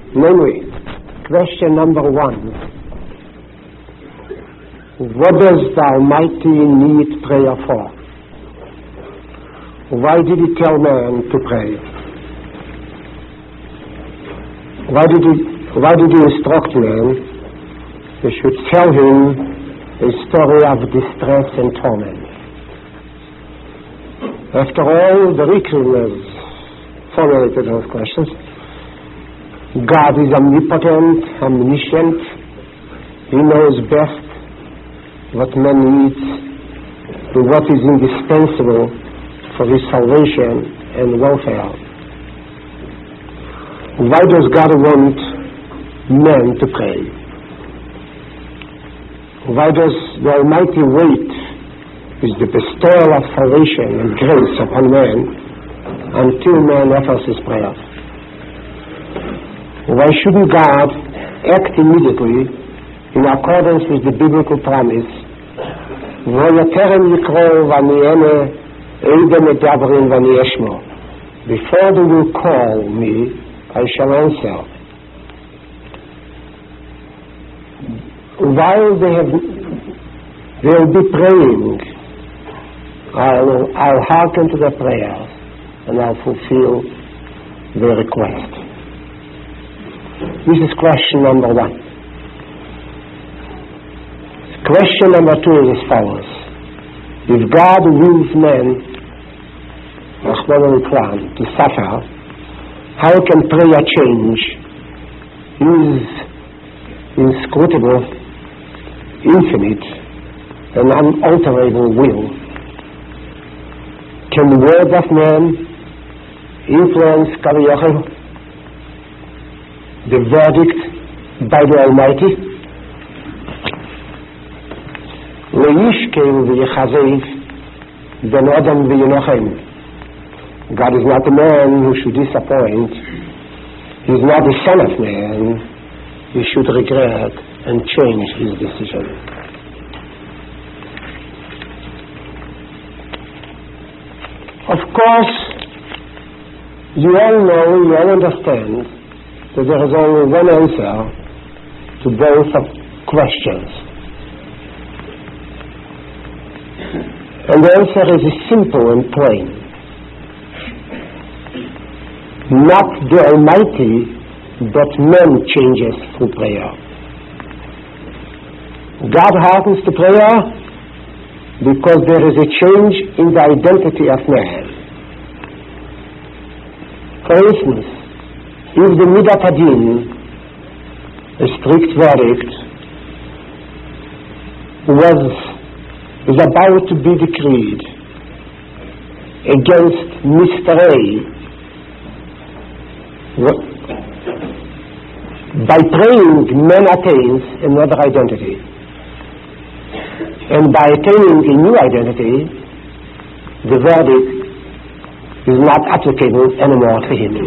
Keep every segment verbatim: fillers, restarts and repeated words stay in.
Namely, question number one. What does the Almighty need prayer for? Why did he tell man to pray? Why did he, why did he instruct man? He should tell him a story of distress and torment. After all, the Ricrinas formulated those questions. God is omnipotent, omniscient. He knows best what man needs and what is indispensable for his salvation and welfare. Why does God want man to pray? Why does the Almighty wait with the bestowal of salvation and grace upon man until man offers his prayer? Why shouldn't God act immediately in accordance with the biblical promise? Before they will call me, I shall answer. While they have, they will be praying, I'll, I'll hearken to their prayers and I'll fulfill their request. This is question number one. Question number two is as follows. If God wills man to suffer, how can prayer change his inscrutable, infinite, and unalterable will? Can the word of man influence Kaviyachal, the verdict by the Almighty? Leishkein v'yechazev ben Adam v'yenochem. God is not a man who should disappoint. He is not the son of man. He should regret and change his decision. Of course, you all know, you all understand that there is only one answer to both of questions. And the answer is simple and plain. Not the Almighty, but man changes through prayer. God hearkens to prayer because there is a change in the identity of man. For instance, if the Midat Hadin, a strict verdict, was is about to be decreed against Mister A, by praying, man attains another identity. And by attaining a new identity, the verdict is not applicable anymore to him.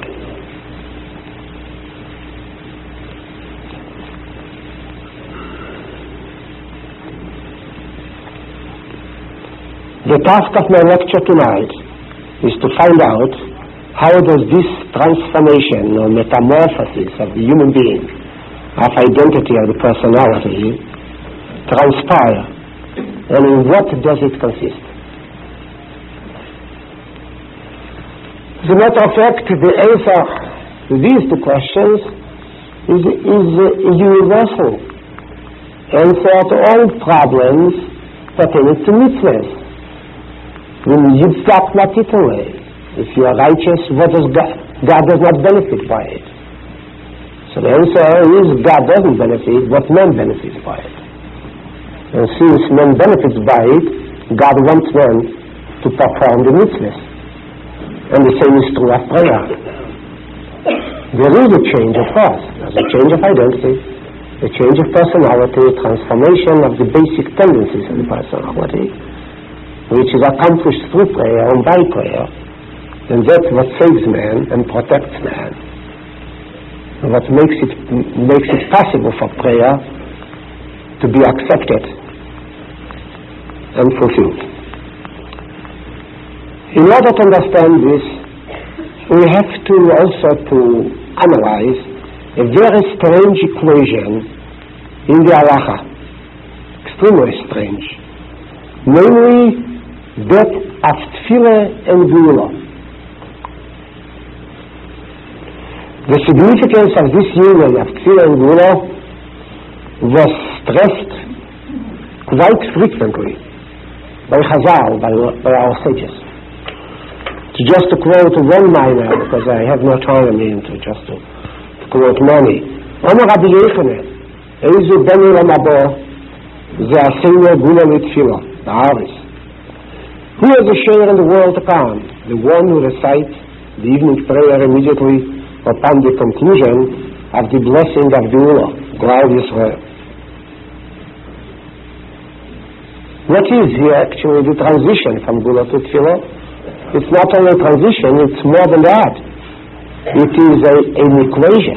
The task of my lecture tonight is to find out how does this transformation or metamorphosis of the human being, of identity or the personality, transpire, and in what does it consist? As a matter of fact, the answer to these two questions is, is a universal answer to all problems pertaining to mitzvahs. When Yitzhak Matitole, if you are righteous, what does God? God does not benefit by it. So the answer is God doesn't benefit, but man benefits by it. And since man benefits by it, God wants man to perform the mitzvahs. And the same is true of prayer. There is a change of course. There's a change of identity, a change of personality, a transformation of the basic tendencies of the personality, which is accomplished through prayer and by prayer. And that's what saves man and protects man. And what makes it makes it possible for prayer to be accepted and fulfilled. In order to understand this, we have to also to analyze a very strange equation in the halacha, extremely strange, namely that of tefillah and geula. The significance of this union of tefillah and geula was stressed quite frequently by Chazal, by, by our sages. To just to quote one minor, because I have no time in to just to, to quote many. Omer Rabbi Yochanan, Eizu ben Olam haba, ze asenu geula litefillah, the Aris. Who is the share in the world to come? The one who recites the evening prayer immediately upon the conclusion of the blessing of geula, Glal Yisrael. What is here actually the transition from geula to tefillah? It's not only a transition, it's more than that. It is a, an equation.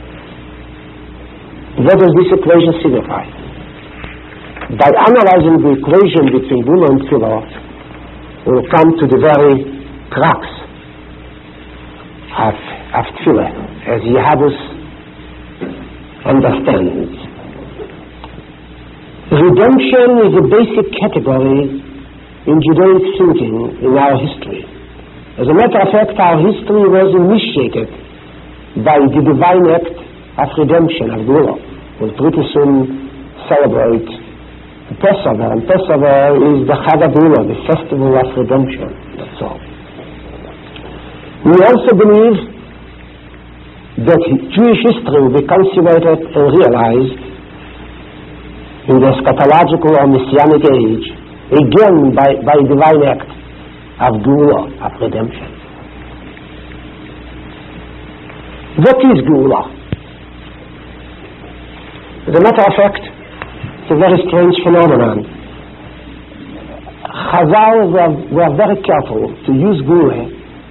What does this equation signify? By analyzing the equation between geula and tefillah, we will come to the very crux of, of tefillah, as Yehudis understands. Redemption is a basic category in Judaic thinking in our history. As a matter of fact, our history was initiated by the divine act of redemption, of geula. We'll pretty soon celebrate Passover, and Passover is the Chag HaGeula, the festival of redemption. That's all. We also believe that Jewish history will be consummated and realized in the eschatological or messianic age, again by, by divine act of geula, of redemption. What is geula? As a matter of fact, it's a very strange phenomenon. Chazal were, were very careful to use geula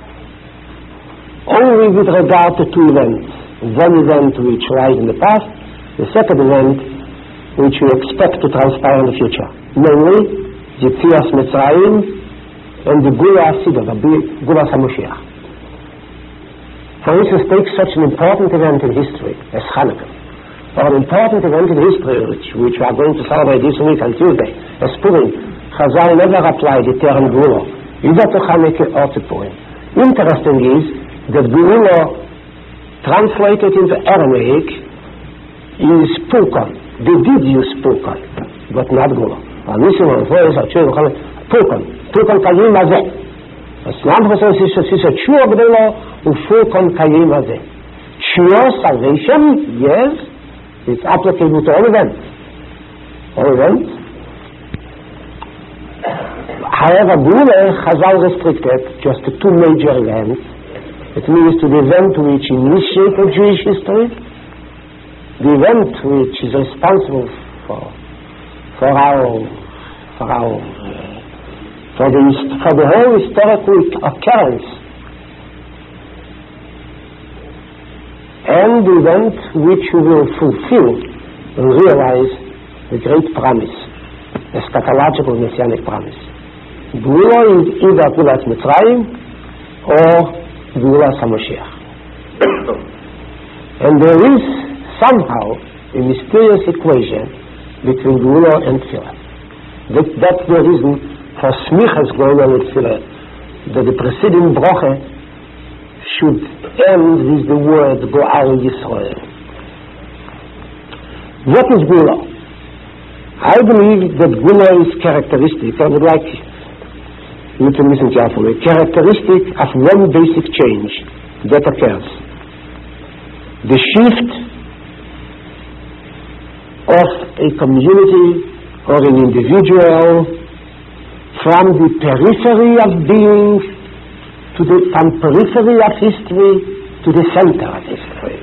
only with regard to two events. One event which lies in the past, the second event which we expect to transpire in the future, namely Yetzias Mitzrayim and the Geula Hasidah, the Geula HaMashiach. For instance, take such an important event in history as Hanukkah, or an important event in history which, which we are going to celebrate this week on Tuesday, as Purim. Chazal never applied the term Geula, either to Hanukkah or to Purim. Interesting is that Geula, translated into Aramaic, is Pulkon. They did use Pulkon, but not Geula. הניסים הרפואי שהתשור וכל פולקון, פולקון קיים הזה. הסלאם חוסר שיש התשור הגדולה ופולקון קיים הזה. Tshua, salvation, yes, it's applicable to all events. All events. However, geula, Chazal restricted just to two major events. It means to the event which initiated Jewish history, the event which is responsible for for our for our uh, for the for the whole historical occurrence, and the event which will fulfill and realize the great promise, the eschatological messianic promise. Geula is either Geulas Mitzrayim or Geulas HaMashiach. And there is somehow a mysterious equation between Geula and Tefillah. That, that's the reason for Smichas Geula and Tefillah, that the preceding Broche should end with the word Go'al Yisrael. What is Geula? I believe that Geula is characteristic. I would like you to listen carefully. Characteristic of one basic change that occurs. The shift of a community or an individual from the periphery of being to the from periphery of history to the center of history.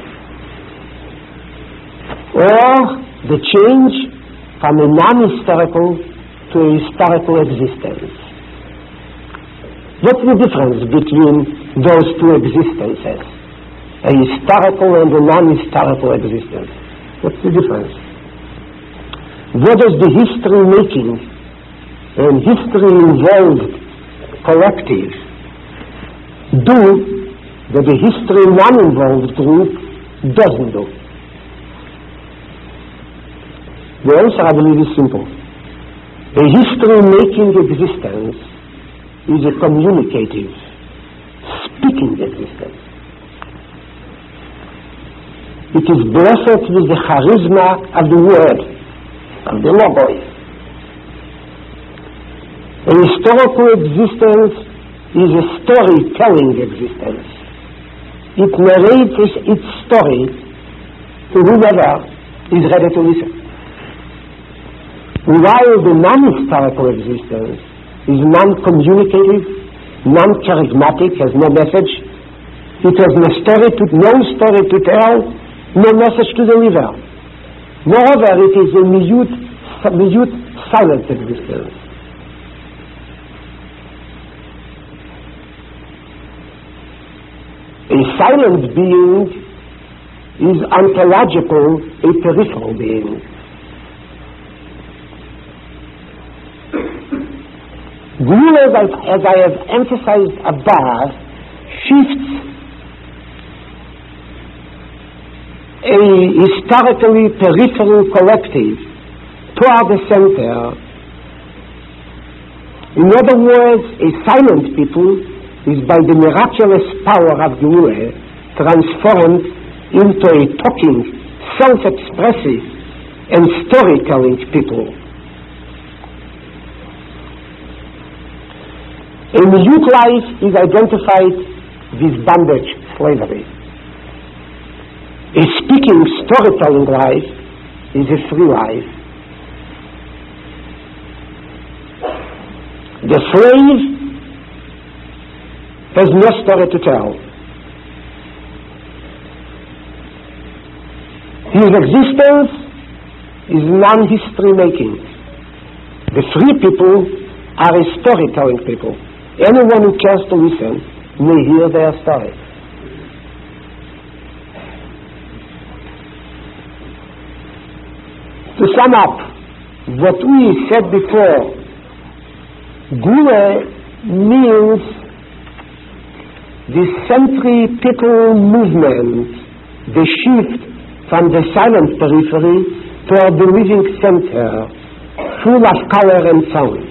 Or the change from a non-historical to a historical existence. What's the difference between those two existences? A historical and a non-historical existence. What's the difference? What does the history-making and history-involved collective do that the history non-involved group doesn't do? The answer, I believe, is simple. A history-making existence is a communicative, speaking existence. It is blessed with the charisma of the word, of the logos. A historical existence is a storytelling existence. It narrates its story to whoever is ready to listen. While the non-historical existence is non-communicative, non-charismatic, has no message, it has no story to, no story to tell, no message to deliver. Moreover, it is a mute, mute silent existence. A silent being is ontological, a peripheral being. Guru, as I, as I have emphasized above, shifts a historically peripheral collective toward the center. In other words, a silent people is by the miraculous power of Guru transformed into a talking, self-expressive, and storytelling people. A mute life is identified with bondage, slavery. A speaking, storytelling life is a free life. The slave has no story to tell. His existence is non-history making. The free people are a storytelling people. Anyone who cares to listen may hear their story. To sum up what we said before, Guru means the centripetal movement, the shift from the silent periphery toward the living center, full of color and sound.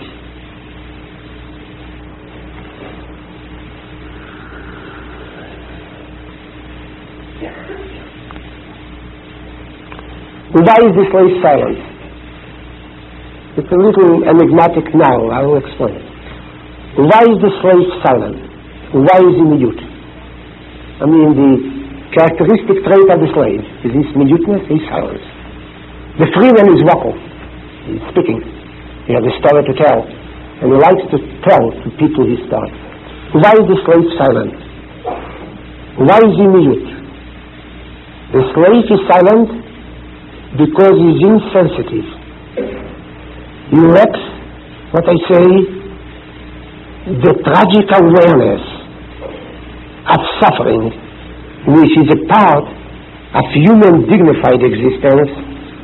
Why is this life silent? It's a little enigmatic now. I will explain. Why is the slave silent? Why is he mute? I mean, the characteristic trait of the slave is his muteness, his silence. The free man is vocal. He's speaking. He has a story to tell. And he likes to tell to people his story. Why is the slave silent? Why is he mute? The slave is silent because he's insensitive. He lacks, what I say, the tragic awareness of suffering, which is a part of human dignified existence.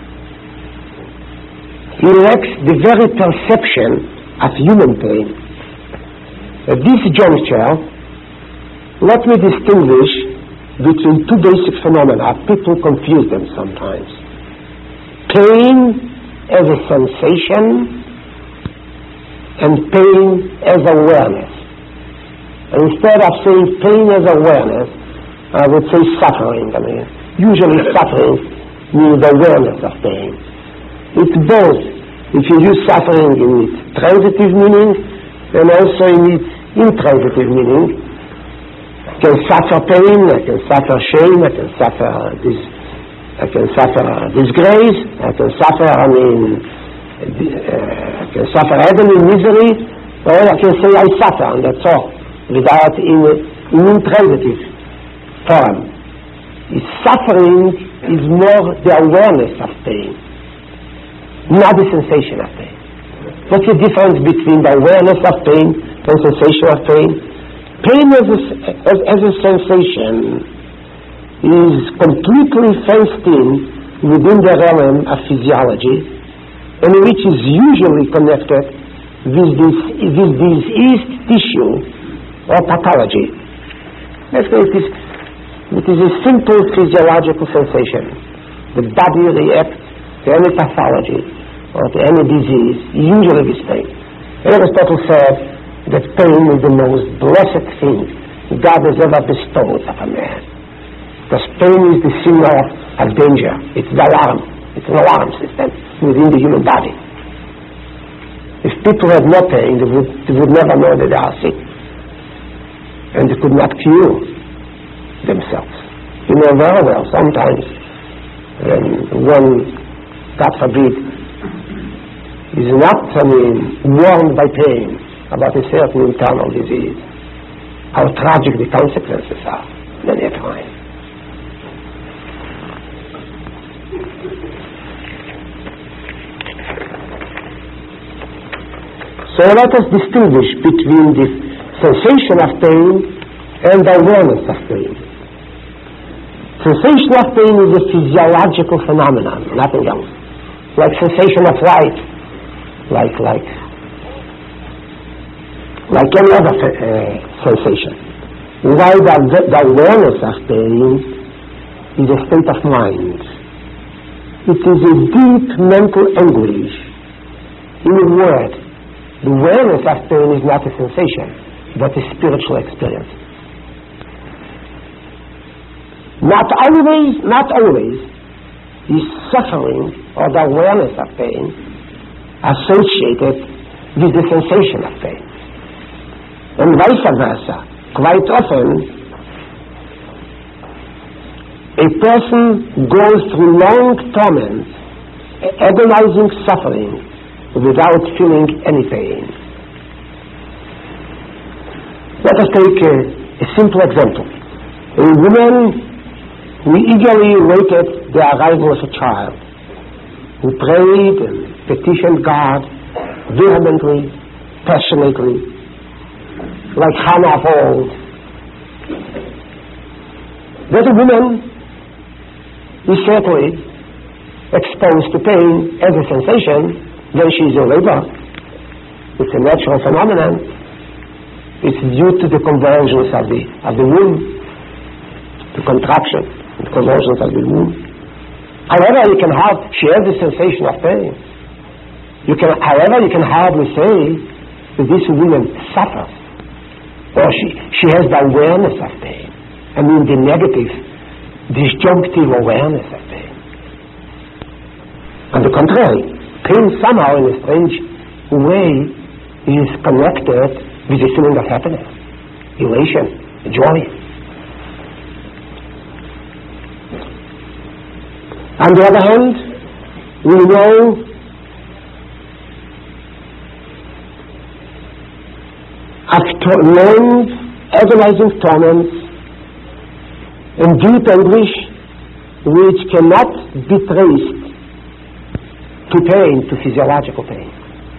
He lacks the very perception of human pain. At this juncture, let me distinguish between two basic phenomena. People confuse them sometimes. Pain as a sensation and pain as awareness. And instead of saying pain as awareness, I would say suffering. I mean, usually suffering means awareness of pain. It's both. If you use suffering in its transitive meaning and also in its intransitive meaning, I can suffer pain, I can suffer shame, I can suffer this. I can suffer disgrace, I can suffer, I mean, uh, I can suffer agony, misery, or I can say I suffer, and that's all, without in in intransitive form. The suffering is more the awareness of pain, not the sensation of pain. What's the difference between the awareness of pain and sensation of pain? Pain as a, as, as a sensation is completely fenced in within the realm of physiology, and which is usually connected with this, with diseased tissue or pathology. Let's say it is It is a simple physiological sensation. The body reacts to any pathology or to any disease, usually with pain. Aristotle said that pain is the most blessed thing God has ever bestowed upon man. Because pain is the signal of danger. It's the alarm. It's an alarm system within the human body. If people had no pain, they would, they would never know that they are sick. And they could not cure themselves. You know very well, sometimes when one, God forbid, is not, I mean, warned by pain about a certain internal disease, how tragic the consequences are many a time. So let us distinguish between the sensation of pain and the awareness of pain. Sensation of pain is a physiological phenomenon, nothing else. Like sensation of light, like like like any other uh, sensation. While the, the awareness of pain is a state of mind. It is a deep mental anguish. In a word, the awareness of pain is not a sensation, but a spiritual experience. Not always, not always is suffering or the awareness of pain associated with the sensation of pain. And vice versa. Quite often, a person goes through long torment, agonizing suffering, without feeling any pain. Let us take a, a simple example. A woman who eagerly waited the arrival of a child, who prayed and petitioned God vehemently, passionately, like Hannah of old. That a woman is certainly exposed to pain as a sensation when she is in labor. It's a natural phenomenon. It's due to the conversions of the of the womb, the contraction, the conversions of the womb. However, you can have she has the sensation of pain. You can, however, you can hardly say that this woman suffers, or she she has the awareness of pain. I mean, the negative, disjunctive awareness of pain. On the contrary, pain somehow in a strange way is connected with a feeling of happiness, elation, joy. On the other hand, we know of long, agonizing torments and deep anguish which cannot be traced to pain, to physiological pain.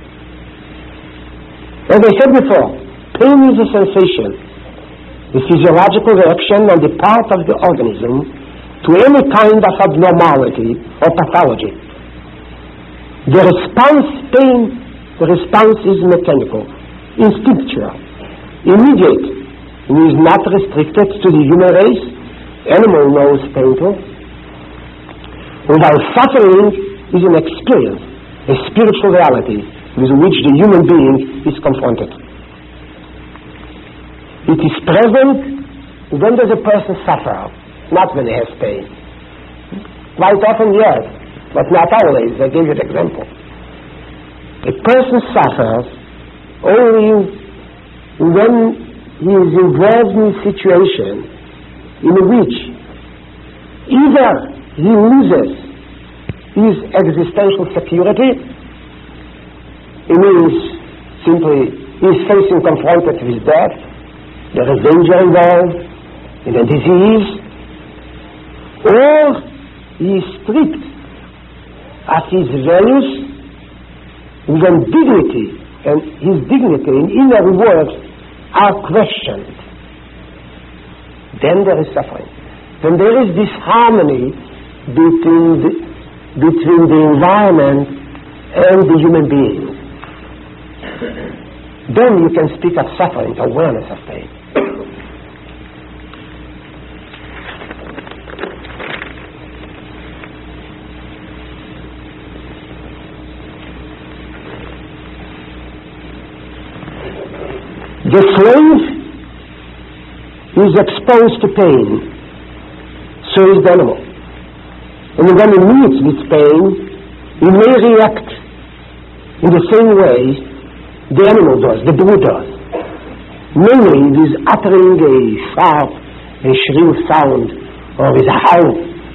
As I said before, pain is a sensation, a physiological reaction on the part of the organism to any kind of abnormality or pathology. The response pain, the response is mechanical, instinctual, immediate, and is not restricted to the human race. Animal knows pain too. While suffering is an experience, a spiritual reality with which the human being is confronted. It is present when does a person suffer, not when he has pain. Quite often, yes, but not always. I gave you an example. A person suffers only when he is involved in a situation in which either he loses his existential security, it means simply he is facing confronted with death, there is danger involved, in a disease, or he is stripped of his values, when dignity and his dignity in inner words are questioned. Then there is suffering. Then there is disharmony between the, between the environment and the human being. Then you can speak of suffering, awareness of pain. The slave is exposed to pain, so is the animal. And when he meets this pain, he may react in the same way the animal does, the brute does. Namely, it is uttering a sharp and shrill sound, or is a howl.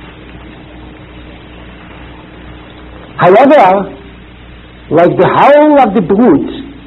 However, like the howl of the brute,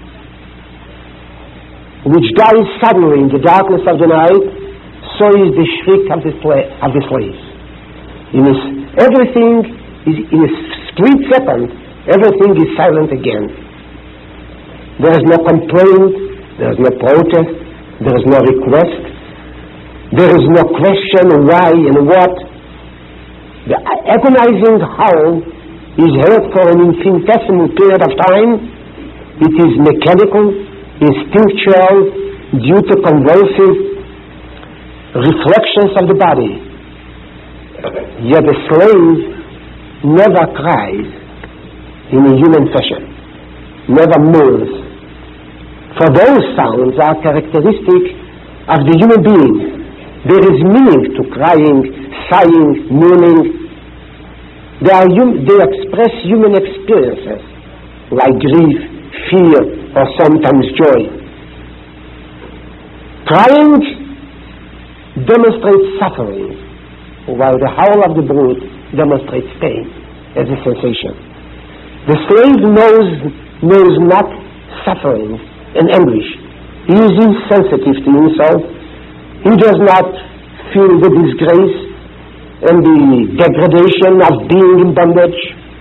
which dies suddenly in the darkness of the night, so is the shriek of the, sla- of the slave. In his, everything is in a split second, everything is silent again. There is no complaint, there is no protest, there is no request, there is no question why and what. The agonizing howl is heard for an infinitesimal period of time. It is mechanical, instinctual, due to convulsive reflections of the body. Yet the slave never cries in a human fashion, never moves. For those sounds are characteristic of the human being. There is meaning to crying, sighing, mourning. They, are hum- they express human experiences like grief, fear, or sometimes joy. Crying demonstrates suffering, while the howl of the brute demonstrates pain as a sensation. The slave knows, knows not suffering and anguish. He is insensitive to himself. He does not feel the disgrace and the degradation of being in bondage.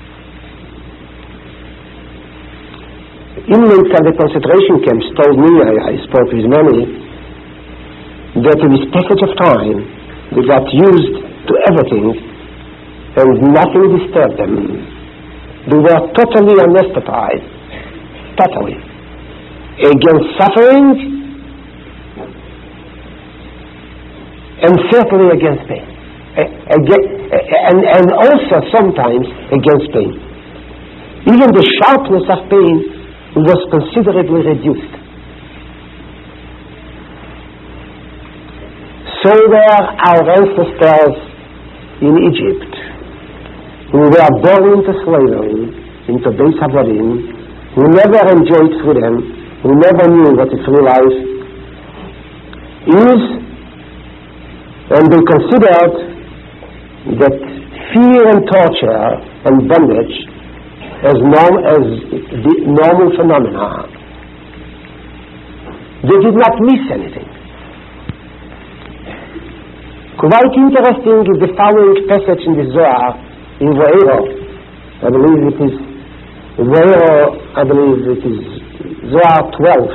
Inmates of the concentration camps told me, I, I spoke with many, that in this passage of time they got used to everything and nothing disturbed them. They were totally anesthetized, totally, against suffering and certainly against pain. And, and also sometimes against pain. Even the sharpness of pain was considerably reduced. So were our ancestors in Egypt, who were born into slavery, into Beis Havodim, who never enjoyed freedom, who never knew what a free life is, and they considered that fear and torture and bondage as, norm, as the normal phenomena. They did not miss anything. Quite interesting is the following passage in the Zohar in Vayero. I believe it is Vayero, I believe it is Zohar twelve.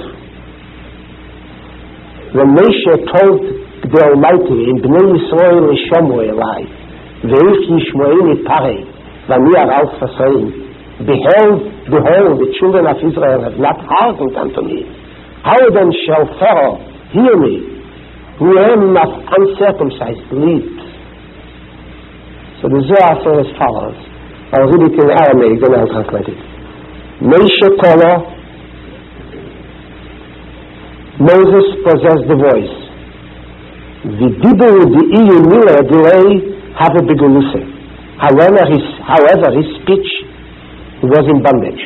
When Moshe told the Almighty in Bnei Yisrael Yishomu Elai, Ve'ich Yishmoini Parei, V'ani Arav Fasaim, behold, behold, the children of Israel have not hearkened unto me. How then shall Pharaoh hear me, who am of uncircumcised lips? So the Zohar says as follows. I'll read it in Aramaic, then I'll translate it. Moshe Kolo, Moses possessed the voice. V'dibu di'iyu mila delay have a beguluse. However, his however his speech was in bondage,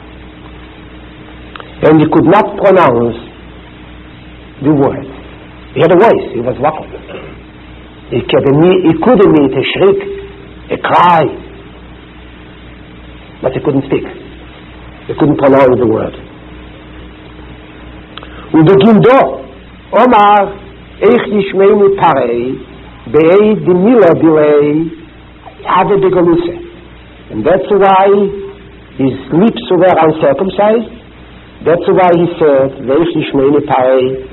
and he could not pronounce the word. He had a voice. He was vocal. He could he could emit a shriek, a cry, but he couldn't speak. He couldn't pronounce the word. ובגינדו אומר איך ישמעני פרעי באי דמילה דילי עדה בגלוסה. And that's why his lips were uncircumcised. That's why he said ואיך ישמעני פרעי.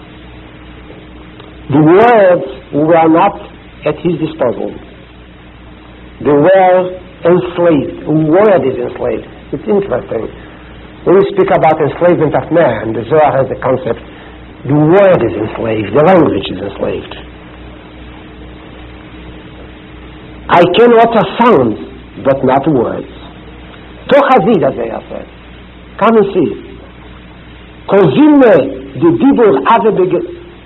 The words were not at his disposal. They were enslaved. The word is enslaved. It's interesting. When we speak about enslavement of man, the Zohar has the concept, the word is enslaved, the language is enslaved. I can utter sounds, but not words. Toch hazid, as they have said. Come and see. Kozime the dibur ave begel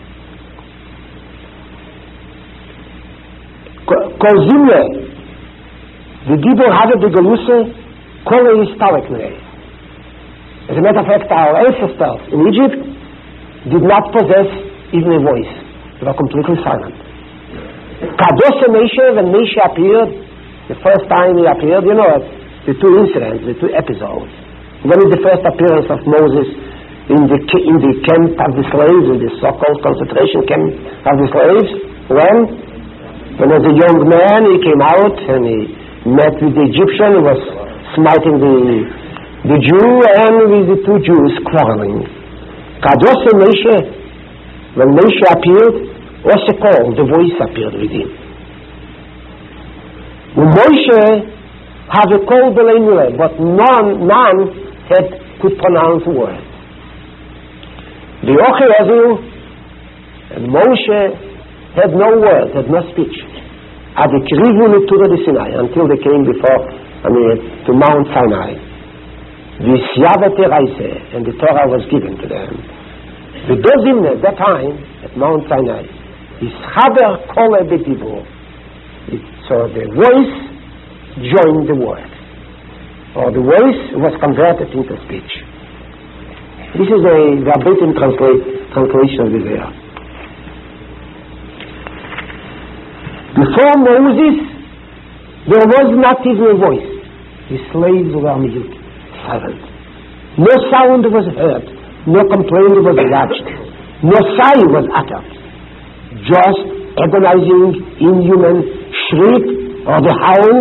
kozimle the dibur ave begeluse kol istalek nei. As a matter of fact, our ancestors in Egypt did not possess even a voice. They were completely silent. Kadosh Moshe, when Moshe appeared, the first time he appeared, you know, the two incidents, the two episodes. When is the first appearance of Moses in the in the camp of the slaves, in the so-called concentration camp of the slaves? When? When as a young man he came out and he met with the Egyptian, he was smiting the the Jew and with the two Jews quarreling. Kadosh Moshe, when Moshe appeared, what's it called? The voice appeared with him. When Moshe had a call anyway, but none, none had could pronounce words. The Ocheazu and Moshe had no words, had no speech. At the Krivu Netura de Sinai, until they came before, I mean, to Mount Sinai. The Siyavete Raise, and the Torah was given to them. The Dozim at that time, at Mount Sinai, is Chaber Kole Bedibur. So the voice joined the word, or the voice was converted into speech. This is a verbatim translate, translation of the Zohar. Before Moses, there was not even a voice. The slaves were mute, silent. No sound was heard, no complaint was lodged, no sigh was uttered. Just agonizing, inhuman shriek or the howl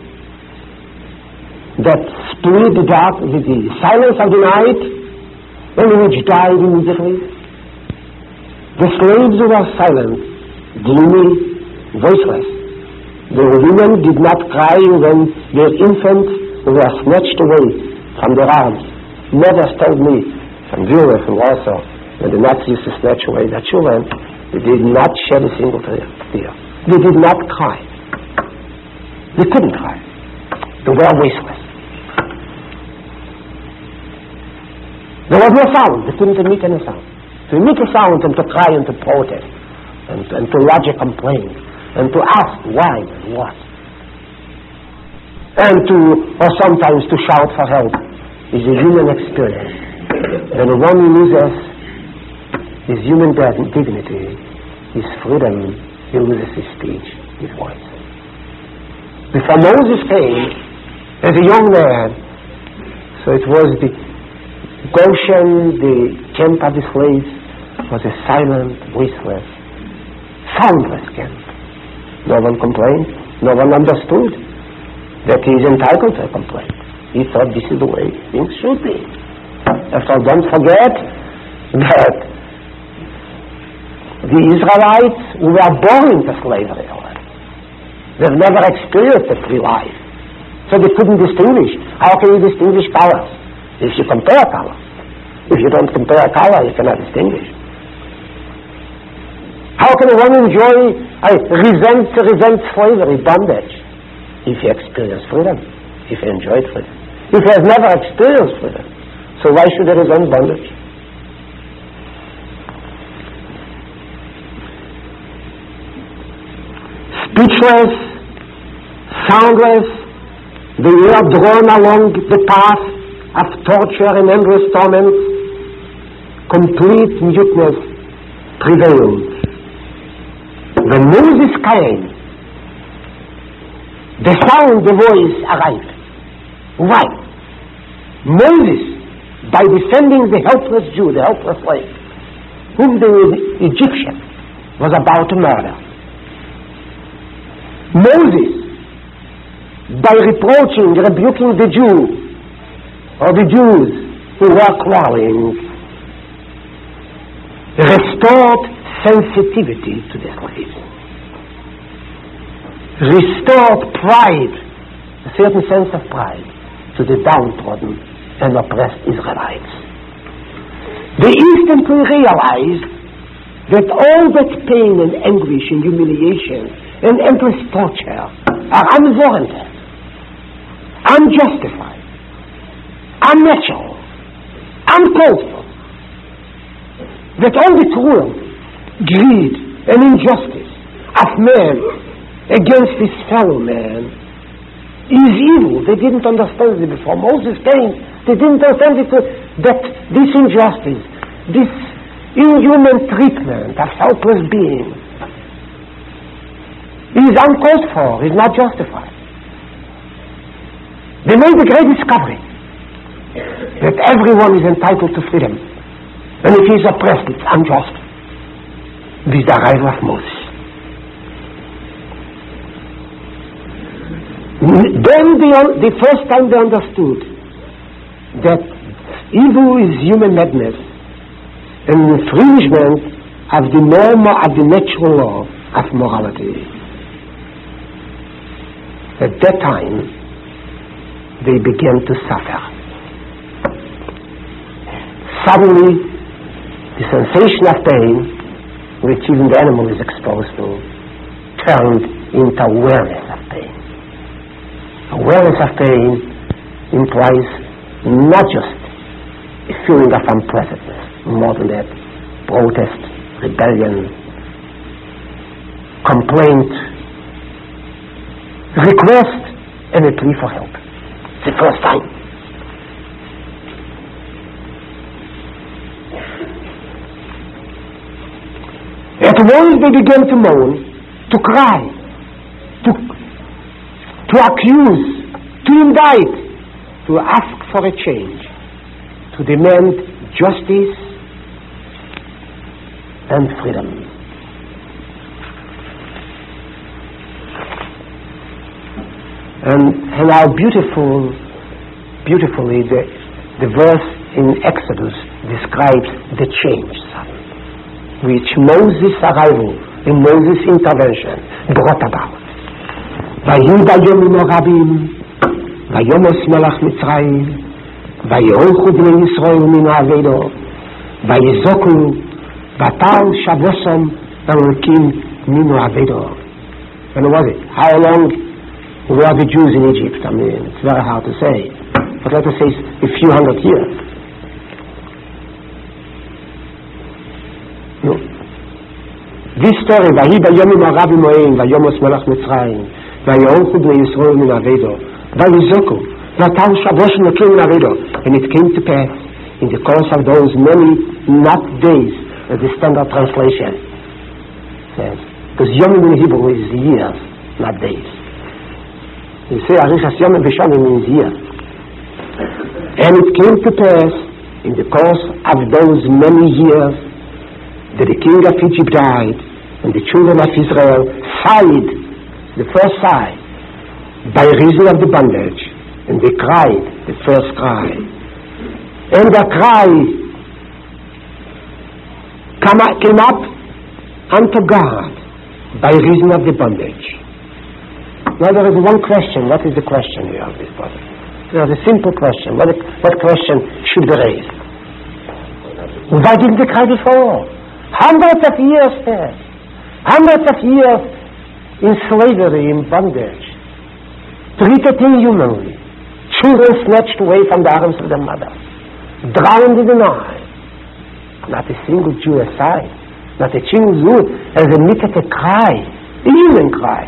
that split the dark with the silence of the night, and which died immediately. The slaves were silent, gloomy, voiceless. The women did not cry when their infants were snatched away from their arms. Mothers told me from Vilna, from Warsaw, when the Nazis used to snatch away their children, they did not shed a single tear. They did not cry. They couldn't cry. They were voiceless. There was no sound. They couldn't emit any sound. To emit a sound and to cry and to protest and, and to lodge a complaint and to ask why and what and to, or sometimes to shout for help is a human experience. And the one who loses his human dignity, his freedom, he loses his speech, his voice. Before Moses came as a young man, so it was the Goshen, the camp of the slaves, was a silent, voiceless, soundless camp. No one complained, no one understood that he is entitled to a complaint. He thought this is the way things should be. After all, don't forget that the Israelites who were born into slavery, they've never experienced a free life. So they couldn't distinguish. How can you distinguish colors? If you compare colors. If you don't compare color, you cannot distinguish. How can one enjoy, I resent, resent slavery, bondage, if he experienced freedom, if he enjoyed freedom? If he has never experienced freedom, so why should he resent bondage? Speechless, soundless, they were drawn along the path of torture and endless torment. Complete muteness prevailed. When Moses came, the sound, the voice arrived. Why? Moses, by defending the helpless Jew, the helpless slave, whom the Egyptian was about to murder. Moses, by reproaching, rebuking the Jew, or the Jews who were quarreling, restored sensitivity to the slaves. Restored pride, a certain sense of pride, to the downtrodden and oppressed Israelites. They instantly realized that all that pain and anguish and humiliation and endless torture are unwarranted, unjustified, unnatural, uncalled for. that all the cruel greed and injustice of man against his fellow man is evil. They didn't understand it before. Moses came, they didn't understand it, that this injustice, this inhuman treatment of helpless beings is uncalled for, is not justified. They made the great discovery that everyone is entitled to freedom, and if he is oppressed, it's unjust. This is the arrival of Moses. Then the, the first time they understood that evil is human madness and infringement of the norm of the natural law of morality. At that time, they began to suffer. Suddenly, the sensation of pain, which even the animal is exposed to, turned into awareness of pain. Awareness of pain implies not just a feeling of unpleasantness, more than that, protest, rebellion, complaint, request, and a plea for help. It's the first time. At once they began to moan, to cry, to, to accuse, to indict, to ask for a change, to demand justice and freedom. And, and how beautiful, beautifully the, the verse in Exodus describes the change which Moses' arrival and Moses' intervention brought about. ויהי בימים הרבים, וימוס מלך מצרים, ויהלכו בני ישראל מן העבודה, ויזעקו, ותעל שבוסם אלוקים מן העבודה. And what was it? How long were the Jews in Egypt? I mean, it's very hard to say. But let us say a few hundred years. No. This story, ויהי בימים הרבים ההם, וימוס מלך מצרים, ויהלכו בני ישראל מן העבודה, ויזעקו, ותעל שבוסם אלוקים מן העבודה. And it came to pass in the course of those many, not days, as the standard translation says. Because yomim in Hebrew is years, not days. You say Arichas Yomim V'Shamim means years. And it came to pass in the course of those many years that the king of Egypt died, and the children of Israel sighed, the first sigh, by reason of the bondage, and they cried, the first cry. And the cry came up unto God by reason of the bondage. Now there is one question. What is the question here of this brother? There is a simple question. What, what question should be raised? Why didn't they cry before? Hundreds of years passed. Hundreds of years in slavery, in bondage, treated inhumanly, children snatched away from the arms of their mother, drowned in the Nile. Not a single Jew aside, not a single Jew has emitted a cry, a human cry,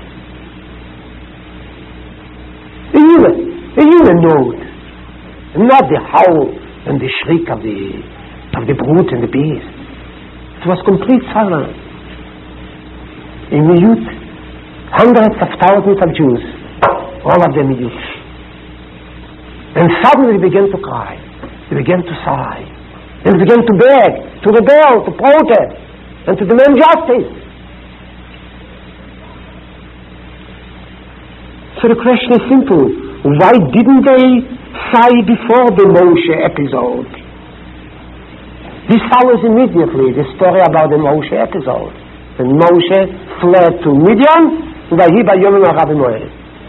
a human, a human note, not the howl and the shriek of the of the brute and the beast. It was complete silence. In the youth, hundreds of thousands of Jews, all of them youth. And suddenly they began to cry, they began to sigh, and they began to beg, to rebel, to protest, and to demand justice. So the question is simple. Why didn't they sigh before the Moshe episode? This follows immediately the story about the Moshe episode. And Moshe fled to Midian, ויהי בימים הרבים ההם.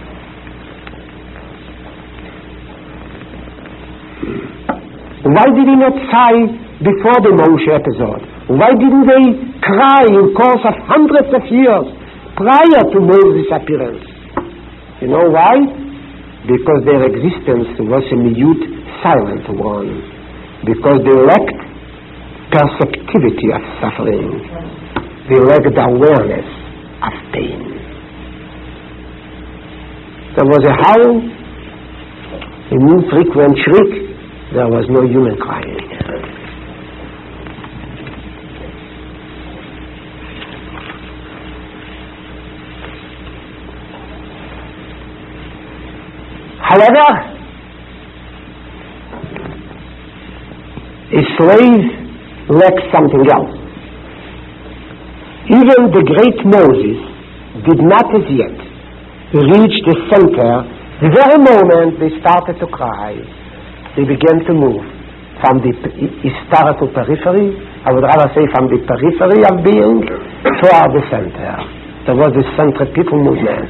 Why did he not sigh before the Moshe episode? Why didn't they cry in course of hundreds of years prior to Moses' appearance? You know why? Because their existence was a mute, silent one. Because they lacked perceptivity of suffering. They lacked awareness of pain. There was a howl, an infrequent shriek. There was no human crying. However, a slave lacks something else. Even the great Moses did not as yet reach the center. The very moment they started to cry, they began to move from the historical periphery, I would rather say from the periphery of being, toward the center. There was a centripetal movement.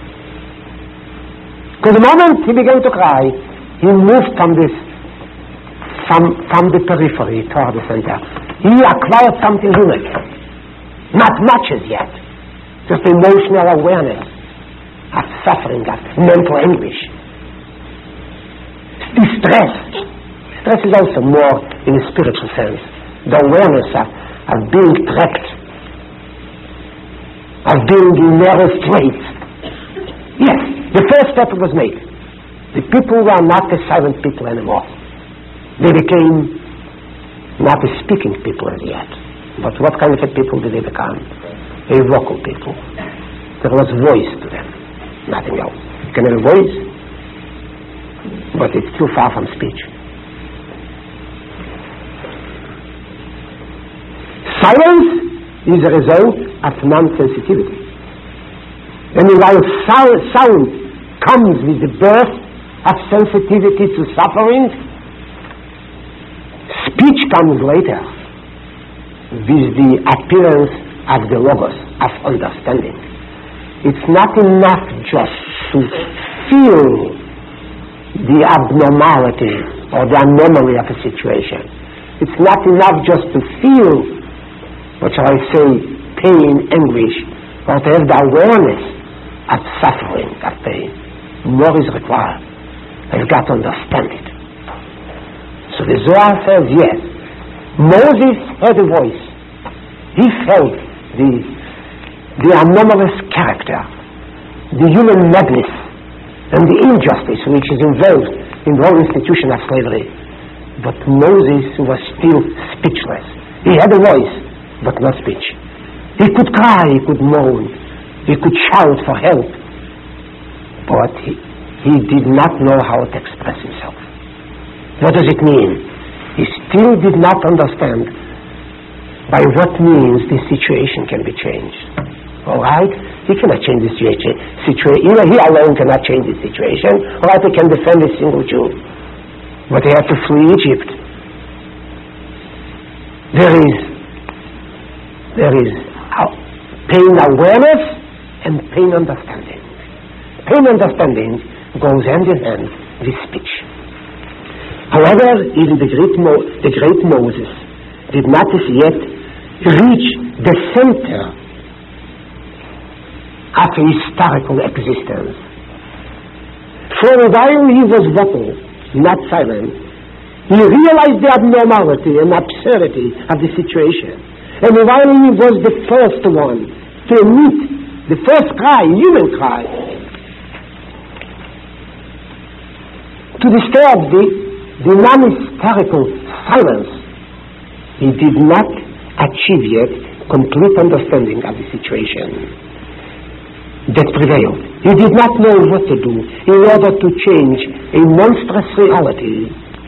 Because the moment he began to cry, he moved from this, from, from the periphery toward the center. He acquired something human. Not much as yet. Just emotional awareness of suffering, of mental anguish. Distress. Stress is also more in a spiritual sense. The awareness of, of being trapped, of being in narrow straits. Yes, the first step was made. The people were not the silent people anymore. They became not the speaking people as yet. But what kind of a people did they become? A vocal people. There was voice to them, nothing else. You can have a voice, but it's too far from speech. Silence is a result of non-sensitivity. And while sound comes with the birth of sensitivity to suffering, speech comes later with the appearance of the logos, of understanding. It's not enough just to feel the abnormality or the anomaly of a situation. It's not enough just to feel, what shall I say, pain, anguish, or to have the awareness of suffering, of pain. More is required. I've got to understand it. So the Zohar says, yes, Moses had a voice. He felt the, the anomalous character, the human madness, and the injustice which is involved in the whole institution of slavery. But Moses was still speechless. He had a voice, but not speech. He could cry, he could moan, he could shout for help, but he, he did not know how to express himself. What does it mean? He still did not understand by what means this situation can be changed. All right? He cannot change the situation. Situa- he alone cannot change the situation. All right, he can defend a single Jew. But he had to flee Egypt. There is, there is pain awareness and pain understanding. Pain understanding goes hand in hand with speech. However, even the great, Mo- the great Moses did not as yet reach the center of historical existence. For a while he was vocal, not silent. He realized the abnormality and absurdity of the situation. And while he was the first one to emit the first cry, human cry, to disturb the, the non-historical silence, he did not achieve yet complete understanding of the situation that prevailed. He did not know what to do in order to change a monstrous reality.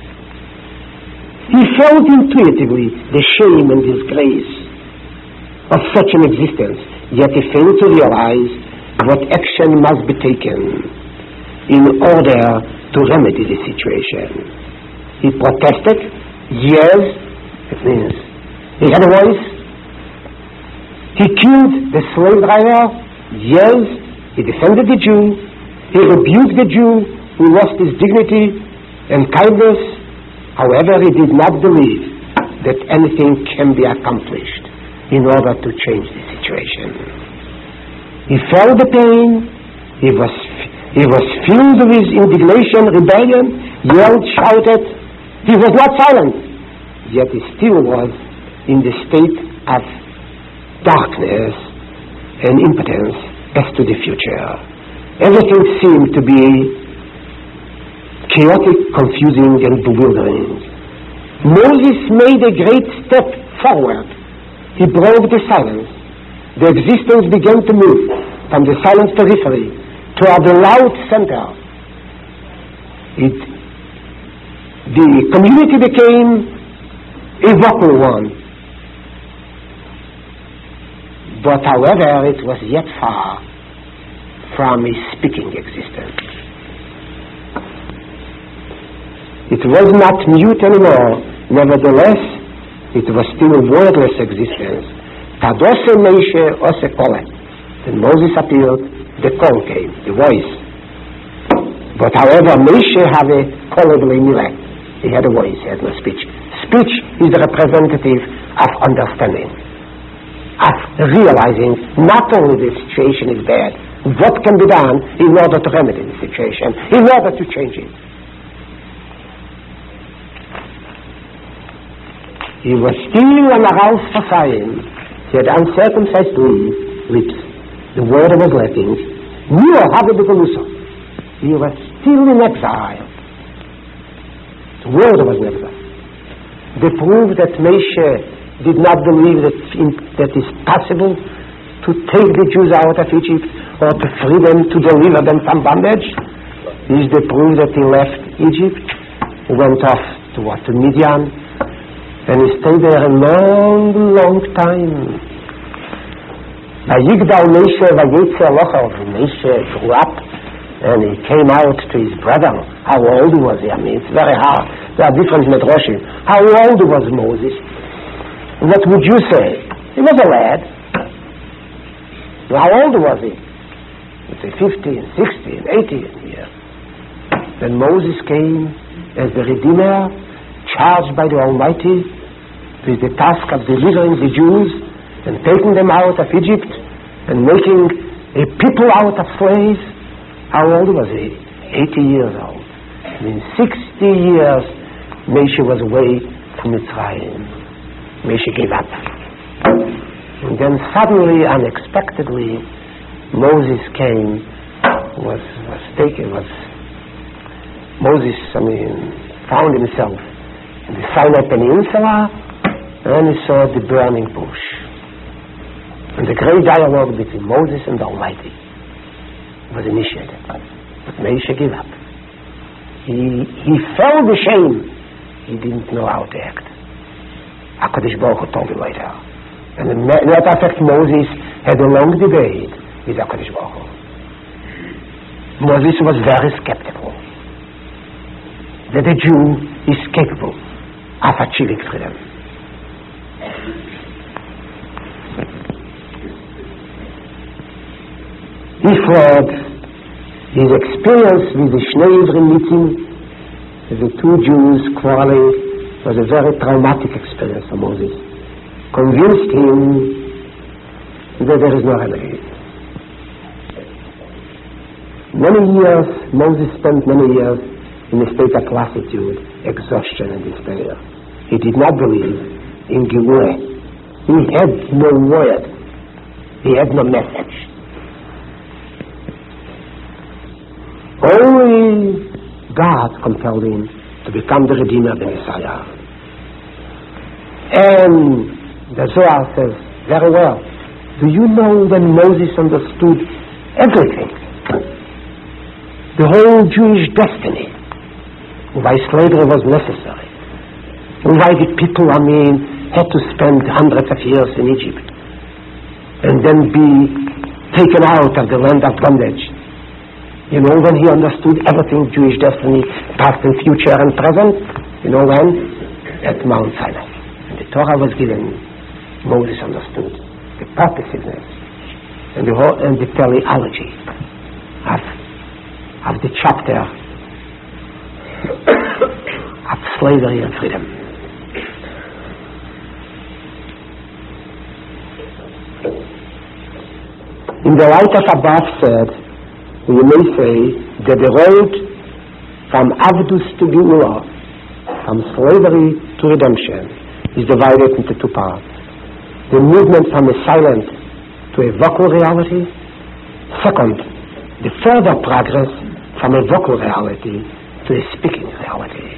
He felt intuitively the shame and disgrace of such an existence, yet he failed to realize what action must be taken in order to remedy the situation. He protested, yes, it means he had a voice. He killed the slave driver, yes, he defended the Jew. He rebuked the Jew who lost his dignity and kindness. However, he did not believe that anything can be accomplished in order to change the situation. He felt the pain. He was, he was filled with indignation, rebellion, yelled, shouted. He was not silent, yet he still was in the state of darkness and impotence as to the future. Everything seemed to be chaotic, confusing, and bewildering. Moses made a great step forward. He broke the silence. The existence began to move from the silent periphery toward the loud center. It, the community became a vocal one. But however, it was yet far from a speaking existence. It was not mute anymore. Nevertheless, it was still a wordless existence. Tadose Meishe Ose Kole. When Moses appeared, the call came, the voice. But however, Meishe had a Kole B'lei Mileh. He had a voice, he had no speech. Speech is the representative of understanding, of realizing not only the situation is bad, what can be done in order to remedy the situation, in order to change it. He was still on a house for sighing. He had uncircumcised lips. The word was lacking. Nor had it become so. He was still in exile. The word was in exile. They proved that Moshe did not believe that that is possible to take the Jews out of Egypt or to free them, to deliver them from bondage. Is the proof that he left Egypt, went off to what? To Midian, and he stayed there a long, long time. Vayigdal Moshe vayetze lochav. Moshe grew up and he came out to his brother. How old was he? I mean, it's very hard. There are different medrashim. How old was Moses? What would you say? He was a lad. How old was he? Let's say fifteen, sixteen, eighteen years. When Moses came as the Redeemer, charged by the Almighty with the task of delivering the Jews and taking them out of Egypt and making a people out of slaves. How old was he? eighty years old. And in sixty years, Moshe was away from Mitzrayim. Moshe gave up. And then suddenly, unexpectedly, Moses came, was, was taken, was, Moses, I mean, found himself in the Sinai Peninsula, and he saw the burning bush. And the great dialogue between Moses and the Almighty was initiated. But Moshe gave up. He, he felt the shame. He didn't know how to act. HaKadosh Baruch Hu told him later. And in that effect, Moses had a long debate with HaKadosh Baruch Hu. Moses was very skeptical that a Jew is capable of achieving freedom. He thought his experience with the Shnei Ivrim meeting, the two Jews quarreling, was a very traumatic experience for Moses. Convinced him that there is no remedy. Many years, Moses spent many years in a state of lassitude, exhaustion, and despair. He did not believe in Geburah. He had no word. He had no message. Only God compelled him to become the Redeemer, the Messiah. And the Zohar says very well, do you know when Moses understood everything? The whole Jewish destiny, why slavery was necessary, why the people, I mean, had to spend hundreds of years in Egypt and then be taken out of the land of bondage. You know when he understood everything, Jewish destiny, past and future and present? You know when? At Mount Sinai. And the Torah was given, Moses understood the purposiveness and the whole, and the teleology of, of the chapter of slavery and freedom. In the light of above said, we may say that the road from Avdus to Geula, from slavery to redemption, is divided into two parts. The movement from a silent to a vocal reality. Second, the further progress from a vocal reality to a speaking reality.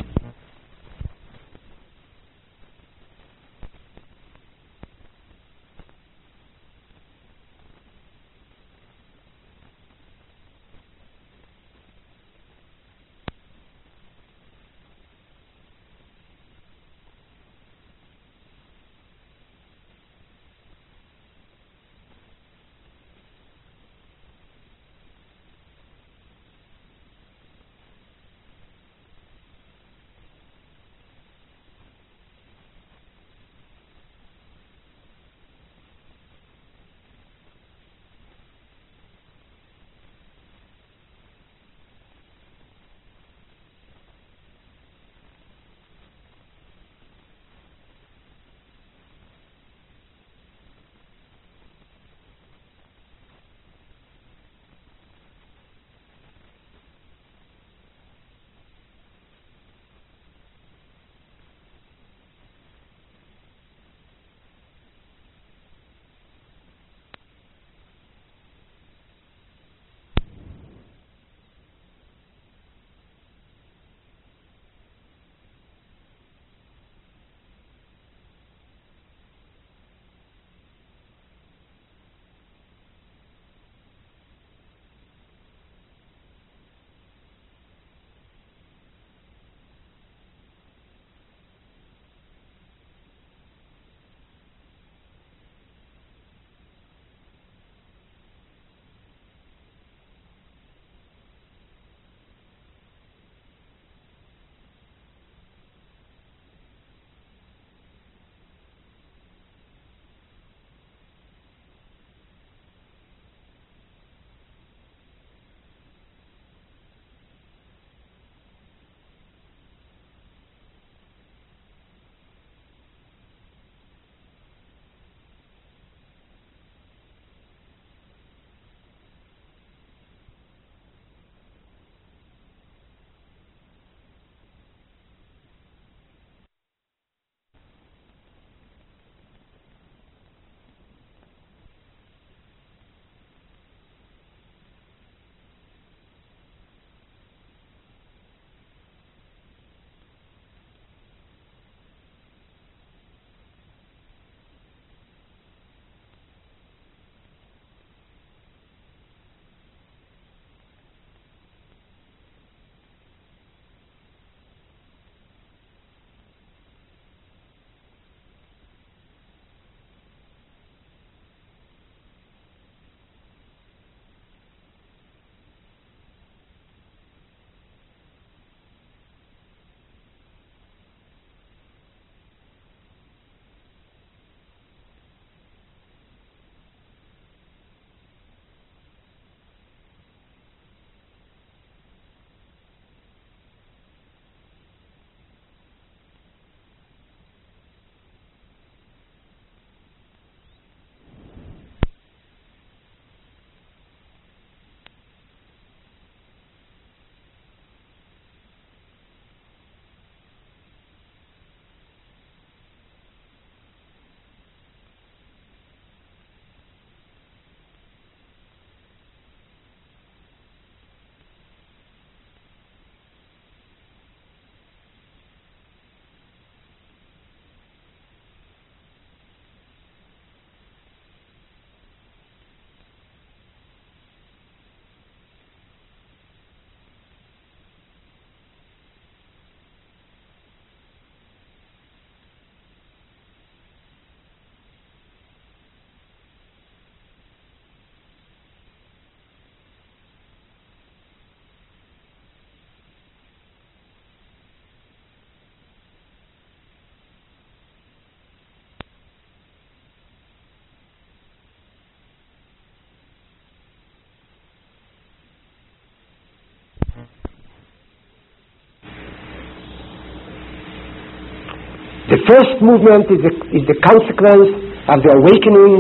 The first movement is the, is the consequence of the awakening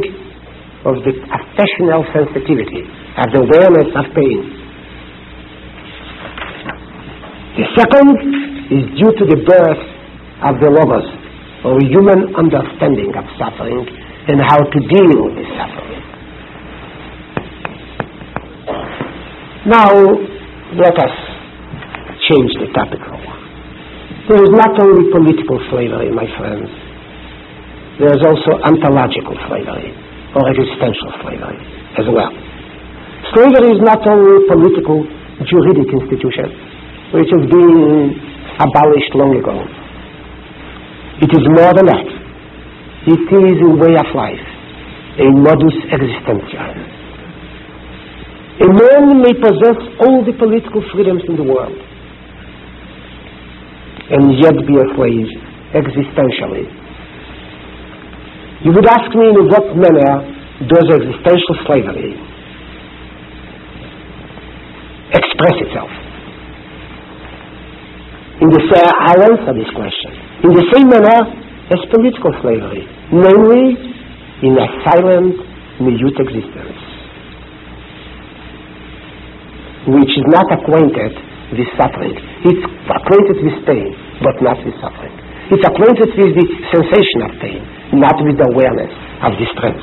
of the affectional sensitivity, of the awareness of pain. The second is due to the birth of the logos, or a human understanding of suffering and how to deal with suffering. Now, let us change the topic for a while. There is not only political slavery, my friends. There is also ontological slavery, or existential slavery as well. Slavery is not only a political, juridic institution, which has been abolished long ago. It is more than that. It is a way of life, a modus existentiae. A man may possess all the political freedoms in the world and yet be a slave existentially. You would ask me, in what manner does existential slavery express itself? In the same, I'll answer this question. In the same manner as political slavery, namely in a silent, mute existence, which is not acquainted with suffering. It's acquainted with pain, but not with suffering. It's acquainted with the sensation of pain, not with the awareness of distress.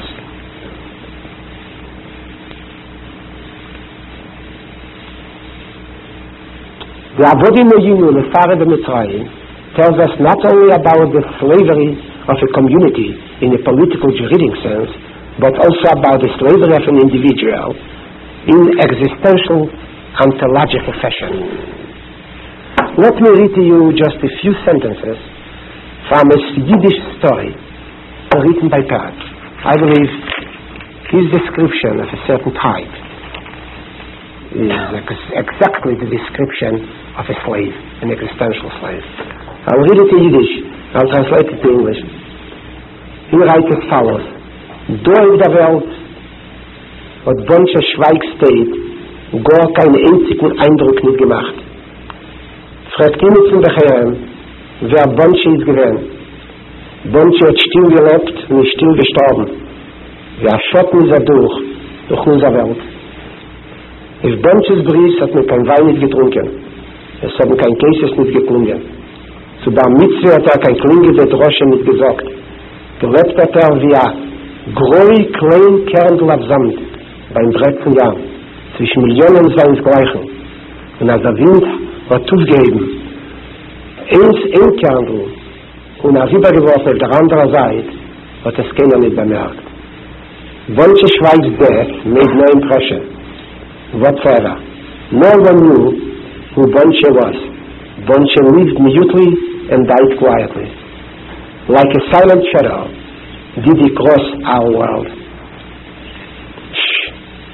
The Avodim Hayinu, the Farid Mitzrayim, tells us not only about the slavery of a community in a political juridic sense, but also about the slavery of an individual in existential ontological fashion. Let me read to you just a few sentences from a Yiddish story written by Perek. I believe his description of a certain type is ex- exactly the description of a slave, an existential slave. I'll read it in Yiddish. I'll translate it to English. He writes as follows. Do in der Welt hat Bonche Schweig steht gar keinen einzigen Eindruck nicht gemacht. Fragt ihn zum Bechehren, wer Bonche ist gewesen. Bonche hat still gelebt und ist still gestorben. Wer Schotten ist er durch, durch unsere Welt. Auf Bonches Bries hat man kein Wein nicht getrunken. Es haben kein Käses nicht geklungen. Zu Bar Mitzvah hat er kein Klinge der Drosche nicht gesagt. Gelebt hat er wie ein groi klein Kerndl auf Samt beim dreizehn Jahren zwischen Millionen seinesgleichen. Und als der Wind hat aufgegeben, eins ein Kerndl und er rübergeworfen auf der anderen Seite, hat es keiner nicht bemerkt. Bonche Schweig's death made no impression whatsoever. No one knew who Bonche was. Bonche lived mutely and died quietly. Like a silent shadow did he cross our world. Shh.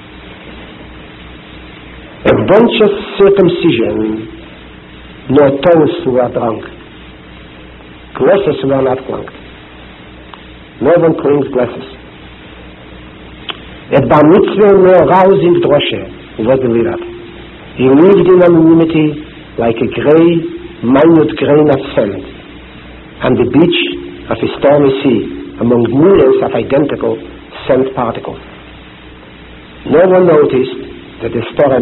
A Bonche's circumcision, no toes were drunk. Glasses were not clunked. No one clings glasses. At Bar Mitzvah, no rousing droshe was delivered. He lived in anonymity like a grey, minute grain of sand on the beach of a stormy sea among millions of identical sand particles. No one noticed that the storm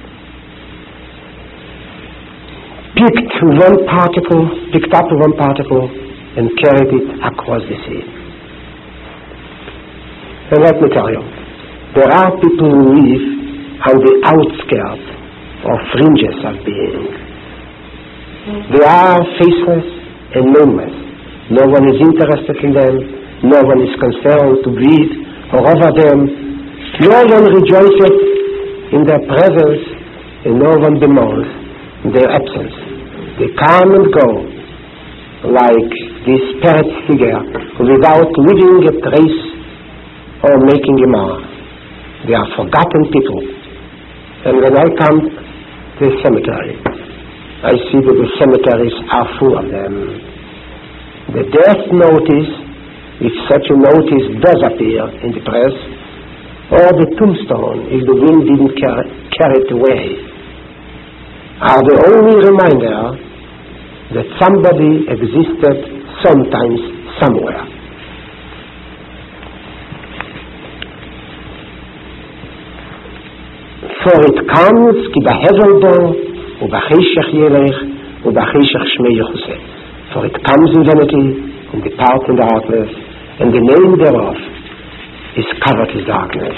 picked one particle, picked up one particle and carried it across the sea. And let me tell you, there are people who live on the outskirts or fringes of being. They are faceless and nameless. No one is interested in them. No one is concerned to breathe or over them. No one rejoices in their presence and no one bemoans their absence. They come and go like this spirit figure without leaving a trace or making a mark. They are forgotten people. And when I come to the cemetery, I see that the cemeteries are full of them. The death notice, if such a notice does appear in the press, or the tombstone, if the wind didn't car- carry it away, are the only reminder that somebody existed sometimes somewhere. For it comes ki b'hevel bo u'b'cheshech yelech u'b'cheshech shmei yechuseh. For it comes in vanity and depart in darkness, and the name thereof is covered with darkness.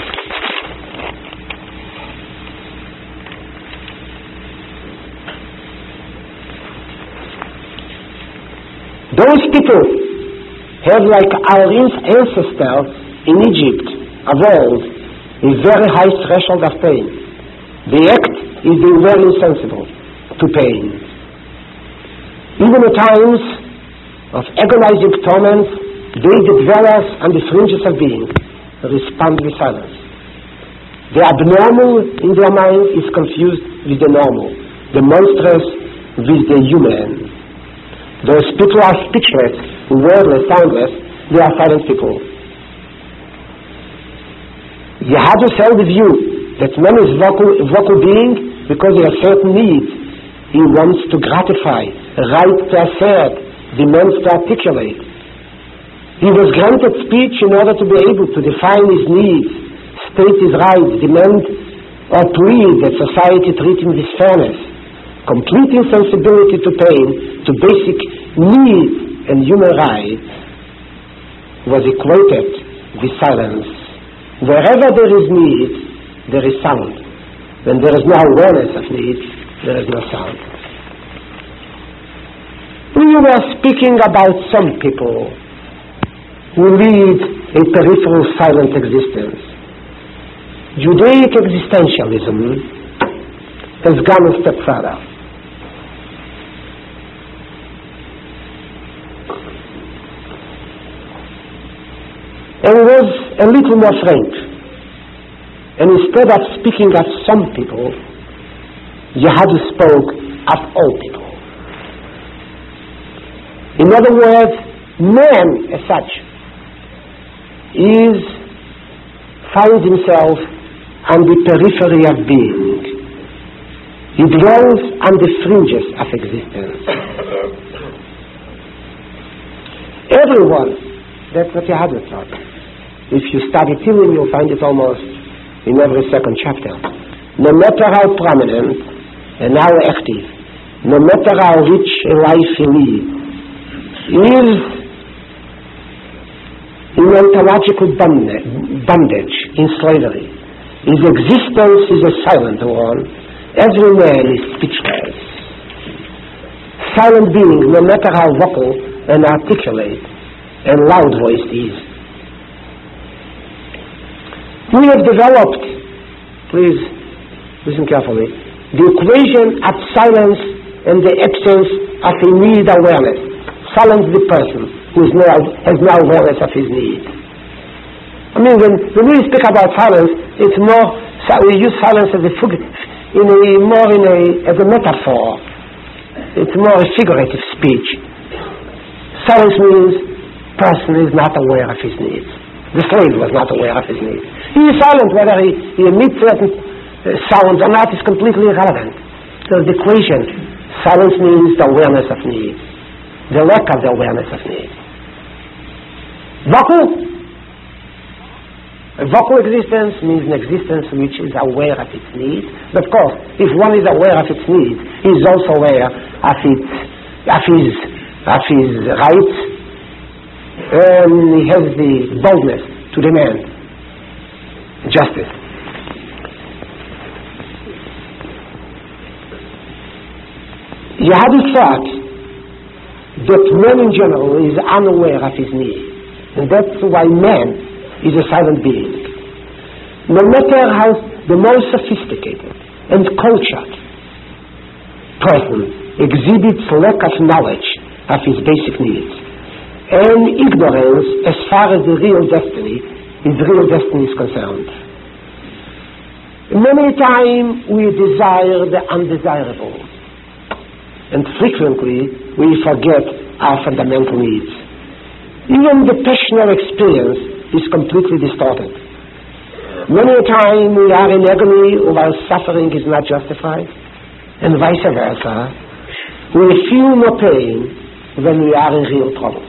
Those people have, like our ancestors in Egypt of old, a very high threshold of pain. The act is being very insensible to pain. Even at times of agonizing torment, they, the dwellers on the fringes of being, respond with silence. The abnormal in their mind is confused with the normal, the monstrous with the human. Those people are speechless, wordless, soundless. They are silent people. Yahadus held the view that man is vocal, vocal being because he has certain needs. He wants to gratify, right to assert, demands to articulate. He was granted speech in order to be able to define his needs, state his rights, demand or plead that society treat him with fairness. Complete insensibility to pain, to basic needs and human rights was equated with silence. Wherever there is need, there is sound. When there is no awareness of need, there is no sound. We were speaking about some people who lead a peripheral silent existence. Judaic existentialism has gone a step further. And was a little more frank. And instead of speaking of some people, Yahadus spoke of all people. In other words, man as such is finds himself on the periphery of being. He dwells on the fringes of existence. Everyone, that's what Yahadus taught. If you study Tehillim, you'll find it almost in every second chapter. No matter how prominent and how active, no matter how rich a life he leads, he is in ontological bondage, in slavery. His existence is a silent one. Every man is speechless. Silent being, no matter how vocal and articulate and loud-voiced he is. We have developed, please listen carefully, the equation of silence and the absence of a need awareness. Silence the person who is now, has no awareness of his need. I mean, when, when we speak about silence, it's more, we use silence as a in a more in a as a metaphor. It's more a figurative speech. Silence means person is not aware of his needs. The slave was not aware of his needs. He is silent. Whether he, he emits certain uh, sounds or not is completely irrelevant. So the equation, silence means the awareness of needs, the lack of the awareness of needs. Vacuum. A vocal existence means an existence which is aware of its needs. But of course, if one is aware of its needs, he is also aware of its, of his, of his rights. And he has the boldness to demand justice. Yahadus thought that man in general is unaware of his needs, and that's why man is a silent being. No matter how the most sophisticated and cultured person exhibits lack of knowledge of his basic needs and ignorance as far as the real destiny, his real destiny is concerned. Many times we desire the undesirable, and frequently we forget our fundamental needs. Even the personal experience is completely distorted. Many a time we are in agony while suffering is not justified, and vice versa. We feel no pain when we are in real trouble.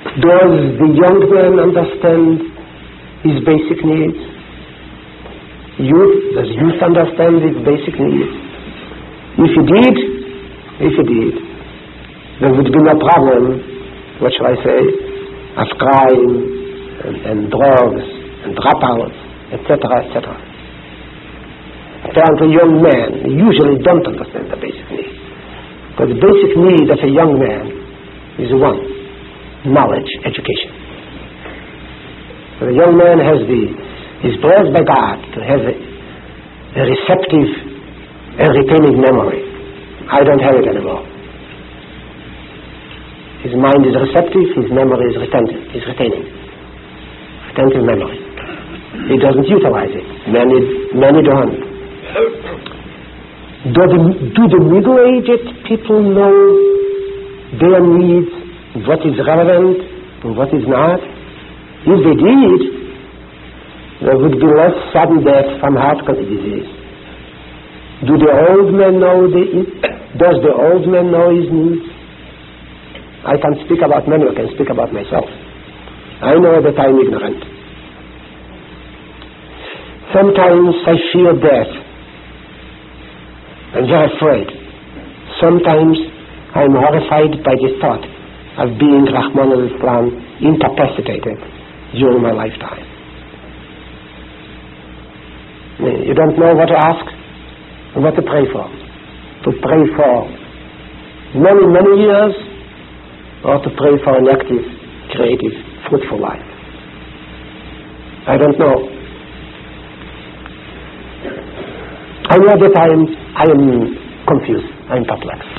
Does the young man understand his basic needs? Youth, does youth understand its basic needs? If it did, if it did, there would be no problem, what shall I say, of crime and, and drugs and dropouts, et cetera, et cetera. Apparently, young men usually don't understand the basic needs. But the basic need of a young man is one, knowledge, education. So the young man has the, is blessed by God to have a, a receptive and retaining memory. I don't have it anymore. His mind is receptive, his memory is retentive, is retaining. Retentive memory. He doesn't utilize it. Many, many don't. Do the, do the middle-aged people know their needs, what is relevant and what is not? If they did, there would be less sudden death from heart disease. Do the old man know the, does the old man know his needs? I can speak about many, I can speak about myself. I know that I'm ignorant. Sometimes I fear death. I'm very afraid. Sometimes I'm horrified by the thought of being, Rahman al-Islam, incapacitated during my lifetime. You don't know what to ask and what to pray for. To pray for many, many years, or to pray for an active, creative, fruitful life. I don't know. I know that I am, I am confused, I am perplexed.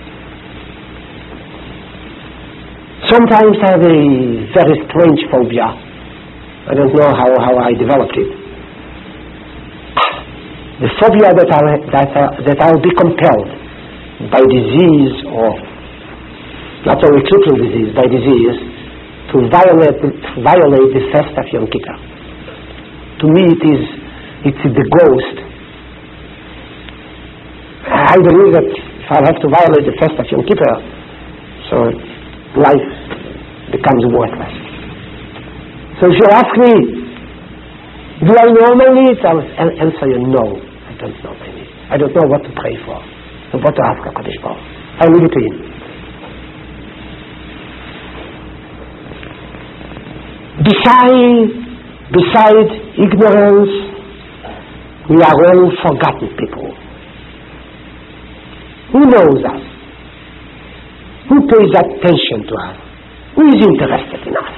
Sometimes I have a very strange phobia. I don't know how, how I developed it. The phobia that I'll, that, uh, that I'll be compelled by disease, or not only crippling disease, by disease, to violate, violate the fast of Yom Kippur. To me it is, it's the ghost. I believe that if I have to violate the fast of Yom Kippur, so life becomes worthless. So if you ask me, do I know my needs? I will answer you, no, I don't know my needs. I don't know what to pray for, or what to ask HaKadosh Baruch Hu. I leave it to him. Beside, beside ignorance, we are all forgotten people. Who knows us? Who pays attention to us? Who is interested in us?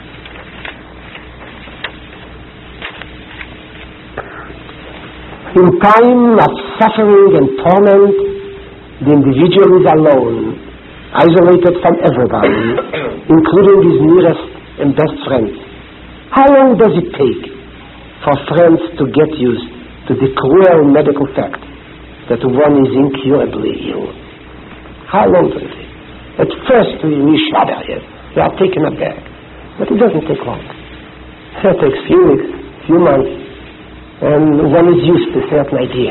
In time of suffering and torment, the individual is alone, isolated from everybody, including his nearest and best friends. How long does it take for friends to get used to the cruel medical fact that one is incurably ill? How long does it take? At first we shudder, yes, we are taken aback, but it doesn't take long. It takes few weeks, few months, and one is used to a certain idea.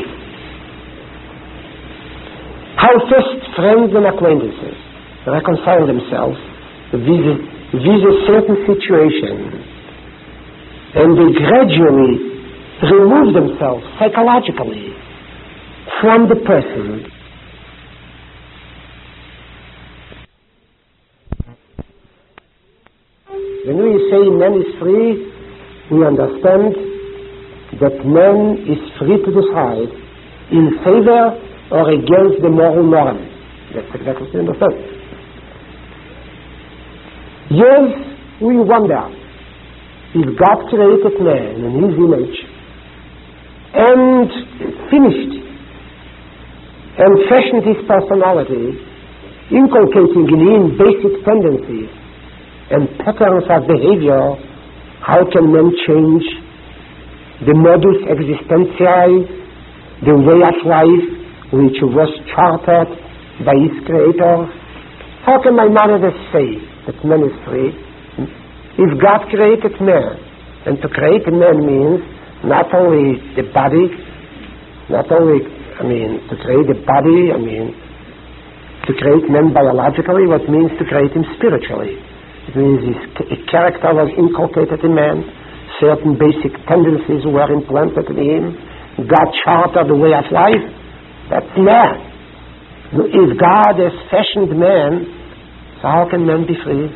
How first friends and acquaintances reconcile themselves with, with a certain situation, and they gradually remove themselves psychologically from the person. When we say man is free, we understand that man is free to decide in favor or against the moral norm. That's exactly what we understand. Yes, we wonder if God created man in his image and finished and fashioned his personality, inculcating in him basic tendencies and patterns of behavior, how can man change the modus existentiae, the way of life which was chartered by his creator? How can my mother say that man is free? If God created man, and to create a man means not only the body, not only, I mean, to create the body, I mean, to create man biologically, what means to create him spiritually. It means his, a character was inculcated in man, certain basic tendencies were implanted in him. God chartered the way of life. That's man. If God has fashioned man, so how can man be free?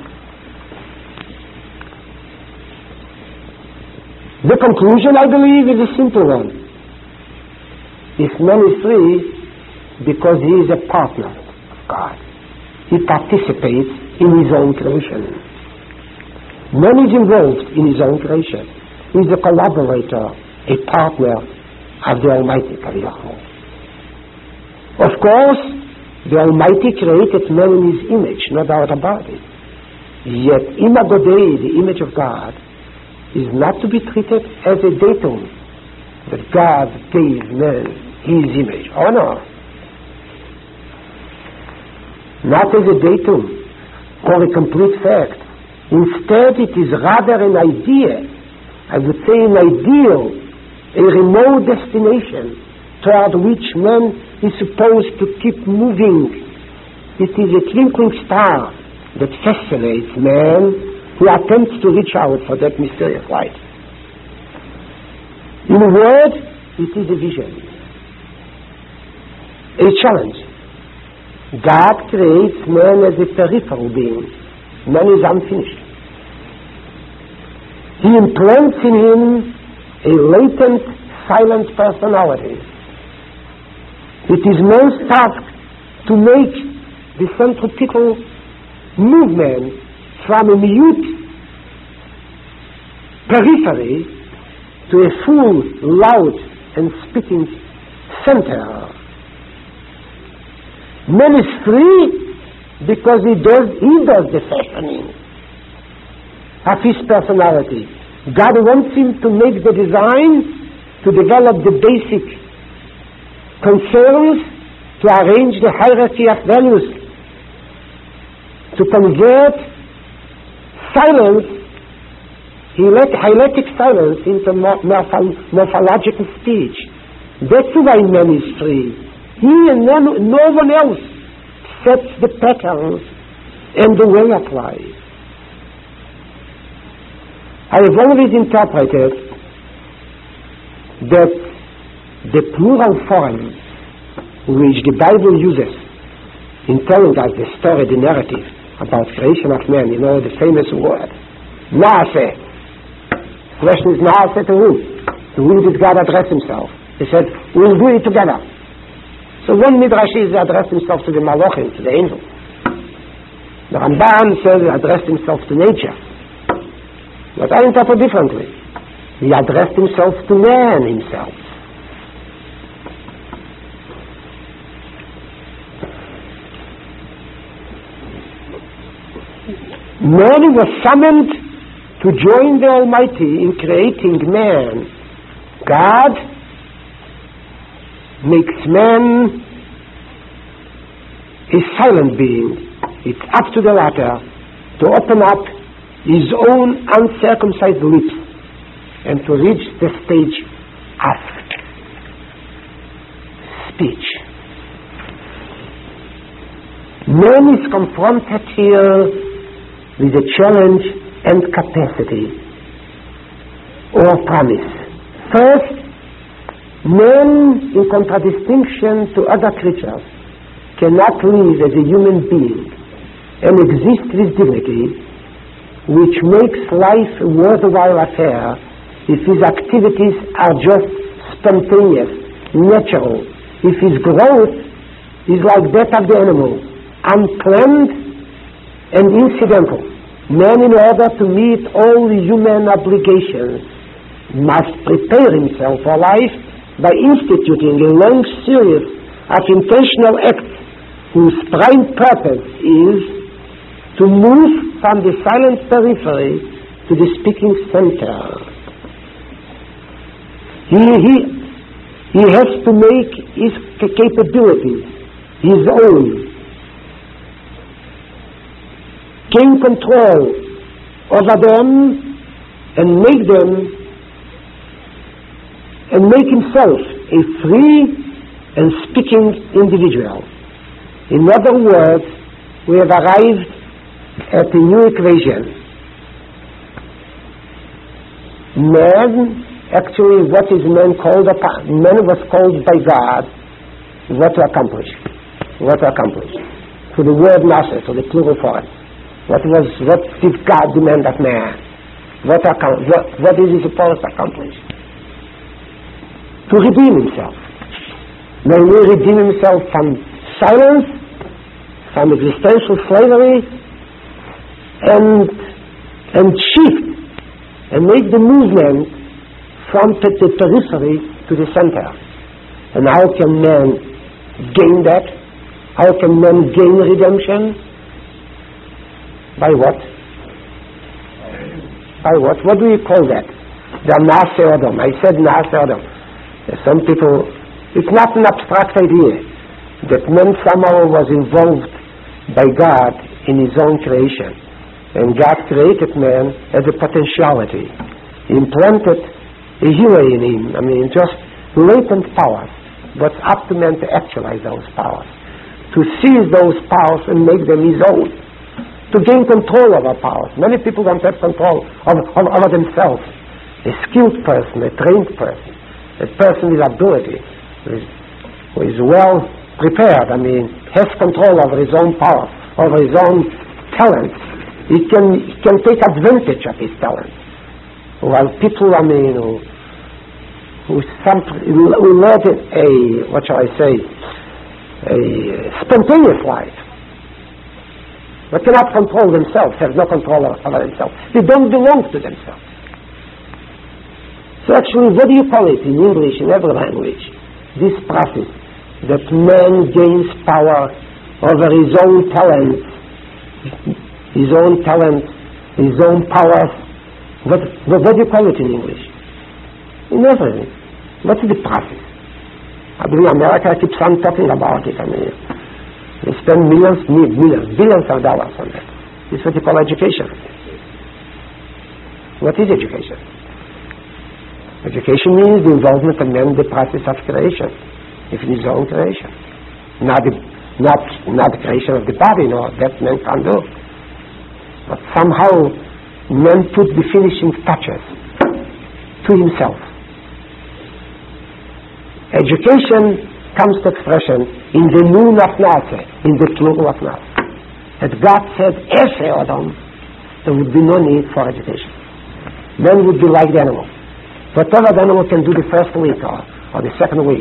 The conclusion, I believe, is a simple one. If man is free, because he is a partner of God. He participates in his own creation. Man is involved in his own creation. He is a collaborator, a partner of the Almighty Kaviyachol. Of course, the Almighty created man in his image, no doubt about it. Yet, Imago Dei, the image of God, is not to be treated as a datum that God gave man his image. Oh no. Not as a datum or a complete fact. Instead, it is rather an idea, I would say an ideal, a remote destination toward which man is supposed to keep moving. It is a twinkling star that fascinates man who attempts to reach out for that mysterious light. In a word, it is a vision, a challenge. God creates man as a peripheral being. Man is unfinished. He implants in him a latent, silent personality. It is man's task to make the centripetal movement from a mute periphery to a full, loud, and speaking center. Man is free because he does, he does the fashioning of his personality. God wants him to make the design, to develop the basic concerns, to arrange the hierarchy of values, to convert silence, hyletic silence, into morphological speech. That's why man is free. He and no one else sets the patterns and the way of life. I have always interpreted that the plural form which the Bible uses in telling us the story, the narrative about creation of man, you know, the famous word, Naaseh. The question is, Naaseh to whom? To whom did God address himself? He said, we'll do it together. So one Midrash is addressed himself to the Malachim, to the angels. The Ramban says he addressed himself to nature. But I interpret differently. He addressed himself to man himself. Man was summoned to join the Almighty in creating man. God makes man a silent being. It's up to the latter to open up his own uncircumcised lips and to reach the stage of speech. Man is confronted here with a challenge and capacity or promise. First, man, in contradistinction to other creatures, cannot live as a human being and exist with dignity, which makes life a worthwhile affair if his activities are just spontaneous, natural, if his growth is like that of the animal, unplanned and incidental. Man, in order to meet all human obligations, must prepare himself for life by instituting a long series of intentional acts whose prime purpose is to move from the silent periphery to the speaking center. He, he, he has to make his capabilities his own, gain control over them and make them and make himself a free and speaking individual. In other words, we have arrived at a new equation. man, actually, what is man called upon? Man was called by God, what to accomplish? What to accomplish? To the word nasa, to the plural form. What was, what did God demand of man? What, what, what is he supposed to accomplish? To redeem himself. May he redeem himself from silence, from existential slavery, and and shift and make the movement from the periphery to the center. And how can man gain that? How can man gain redemption? By what? By what? What do you call that? The Na'aseh Adam. I said Na'aseh Adam. Some people, it's not an abstract idea that man somehow was involved by God in his own creation. And God created man as a potentiality. He implanted a hero in him. I mean, just latent powers. But it's up to man to actualize those powers. To seize those powers and make them his own. To gain control over powers. Many people don't have control over, over, over themselves. A skilled person, a trained person, a person with ability, who is, who is well prepared, I mean, has control over his own power, over his own talents. He can, he can take advantage of his talent. While people, I mean, who, who, some, who led a, what shall I say, a spontaneous life, but cannot control themselves, have no control over themselves. They don't belong to themselves. So actually, what do you call it in English, in every language? This process that man gains power over his own talent, his own talent, his own powers. What, what, what do you call it in English? In everything. What's the process? I believe America keeps on talking about it. I mean, they spend millions, millions, billions of dollars on that. This is what you call education. What is education? Education means the involvement of man in the process of creation, if in his own creation. Not the, not, not the creation of the body, no, that man can't do. But somehow man put the finishing touches to himself. Education comes to expression in the noon of Na'aseh, in the plural of Na'aseh. That God said, Eseh Adam, there would be no need for education. Man would be like the animal. Whatever the animal can do the first week or, or the second week.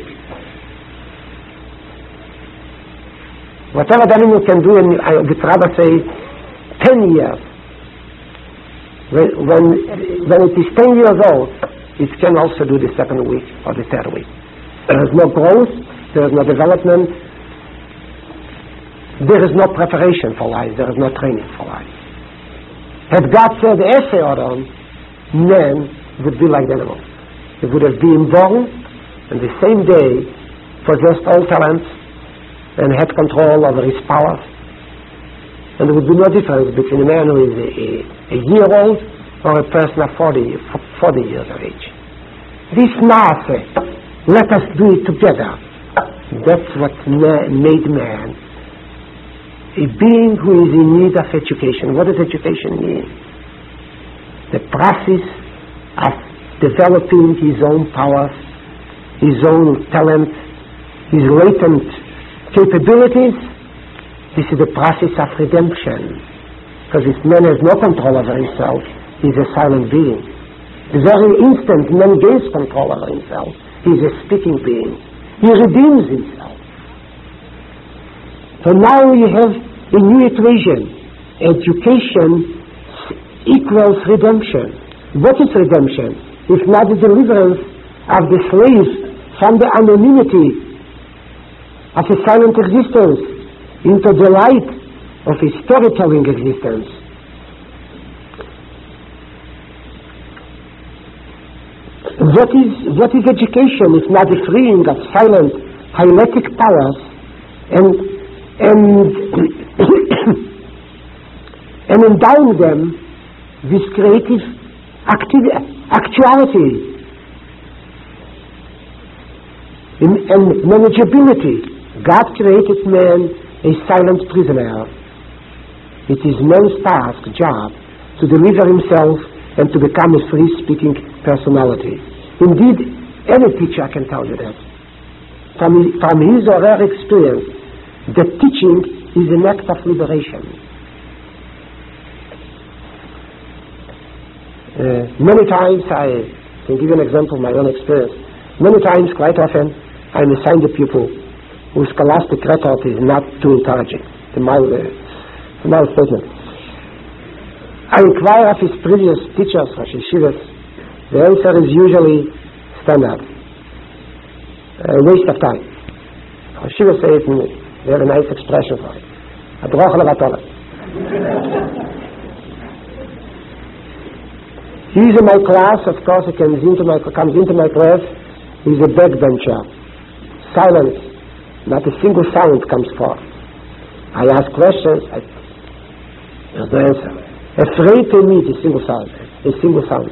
Whatever the animal can do, and I would rather say ten years. When, when, when it is ten years old, it can also do the second week or the third week. There is no growth, there is no development, there is no preparation for life, there is no training for life. Had God said, Eseh Adam, man would be like the animal. He would have been born and the same day possessed all talents and had control over his powers. And there would be no difference between a man who is a, a, a year old or a person of forty, forty years of age. This Na'aseh, let us do it together. That's what ma- made man a being who is in need of education. What does education mean? The process of developing his own powers, his own talent, his latent capabilities. This is the process of redemption. Because if man has no control over himself, he's a silent being. The very instant man gains control over himself, he's a speaking being. He redeems himself. So now you have a new equation. Education equals redemption. What is redemption? If not the deliverance of the slave from the anonymity of a silent existence into the light of a storytelling existence. What is, what is education if not the freeing of silent hyletic powers and, and, and endowing them with creative activ- actuality and manageability? God created man a silent prisoner. It is man's task, job, to deliver himself and to become a free-speaking personality. Indeed, any teacher can tell you that. From his, from his or her experience, the teaching is an act of liberation. Uh, many times, I can give you an example of my own experience. Many times, quite often, I'm assigned a pupil whose scholastic record is not too encouraging. To my, uh, to my statement. I inquire of his previous teachers, Rosh Yeshivas. The answer is usually standard. A waste of time. Rosh Yeshivas say it in they have a nice expression for it. Adroch levatole. He's in my class, of course, he comes into my, comes into my class, he's a backbencher. Silence. Not a single sound comes forth. I ask questions, I, there's no answer. Afraid to meet a single sound. A single sound.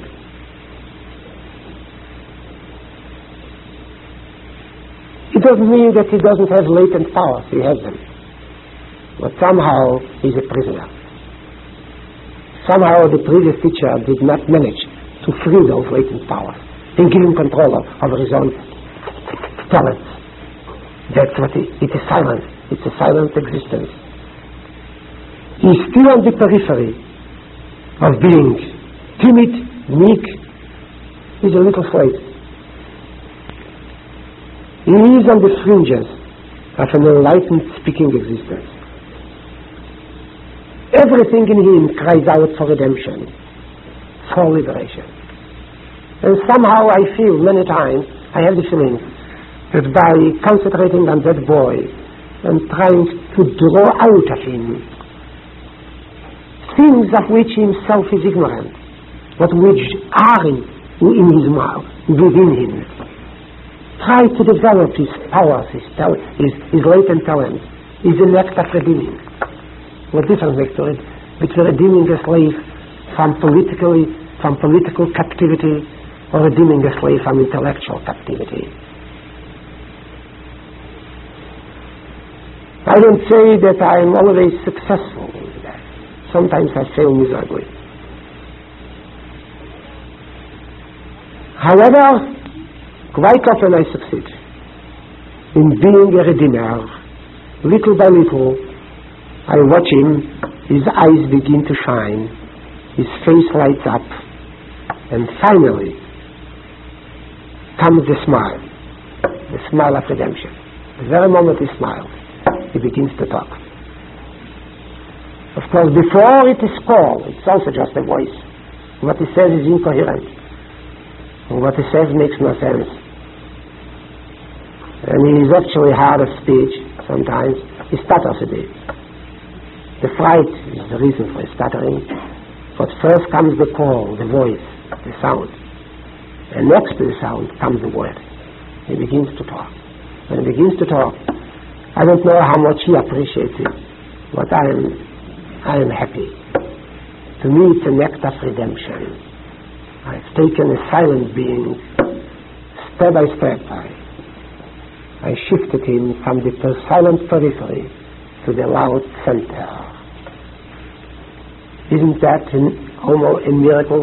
It doesn't mean that he doesn't have latent powers. He has them. But somehow he's a prisoner. Somehow the previous teacher did not manage to free those latent powers and give him control over his own talents. That's what it, it is silence. It's a silent existence. He's still on the periphery of being timid, meek. He's a little afraid. He is on the fringes of an enlightened speaking existence. Everything in him cries out for redemption, for liberation. And somehow I feel many times, I have the feeling that by concentrating on that boy and trying to draw out of him things of which himself is ignorant, but which are in, in his mouth, within him, try to develop his powers, his, his, his latent talent, is an act of redeeming. What difference makes to it between redeeming a slave from politically from political captivity or redeeming a slave from intellectual captivity? I don't say that I am always successful in that. Sometimes I fail miserably. However, quite often I succeed in being a redeemer. Little by little, I watch him, his eyes begin to shine, his face lights up, and finally comes the smile, the smile of redemption. The very moment he smiles, he begins to talk. Of course, before it is called, it's also just a voice. What he says is incoherent. And what he says makes no sense. And he is actually hard of speech sometimes. He stutters a bit. The fright is the reason for his stuttering. But first comes the call, the voice, the sound. And next to the sound comes the word. He begins to talk. When he begins to talk, I don't know how much he appreciates it, but I am, I am happy. To me, it's an act of redemption. I've taken a silent being, step by step. I, I shifted him from the silent periphery to the loud center. Isn't that an, almost a miracle?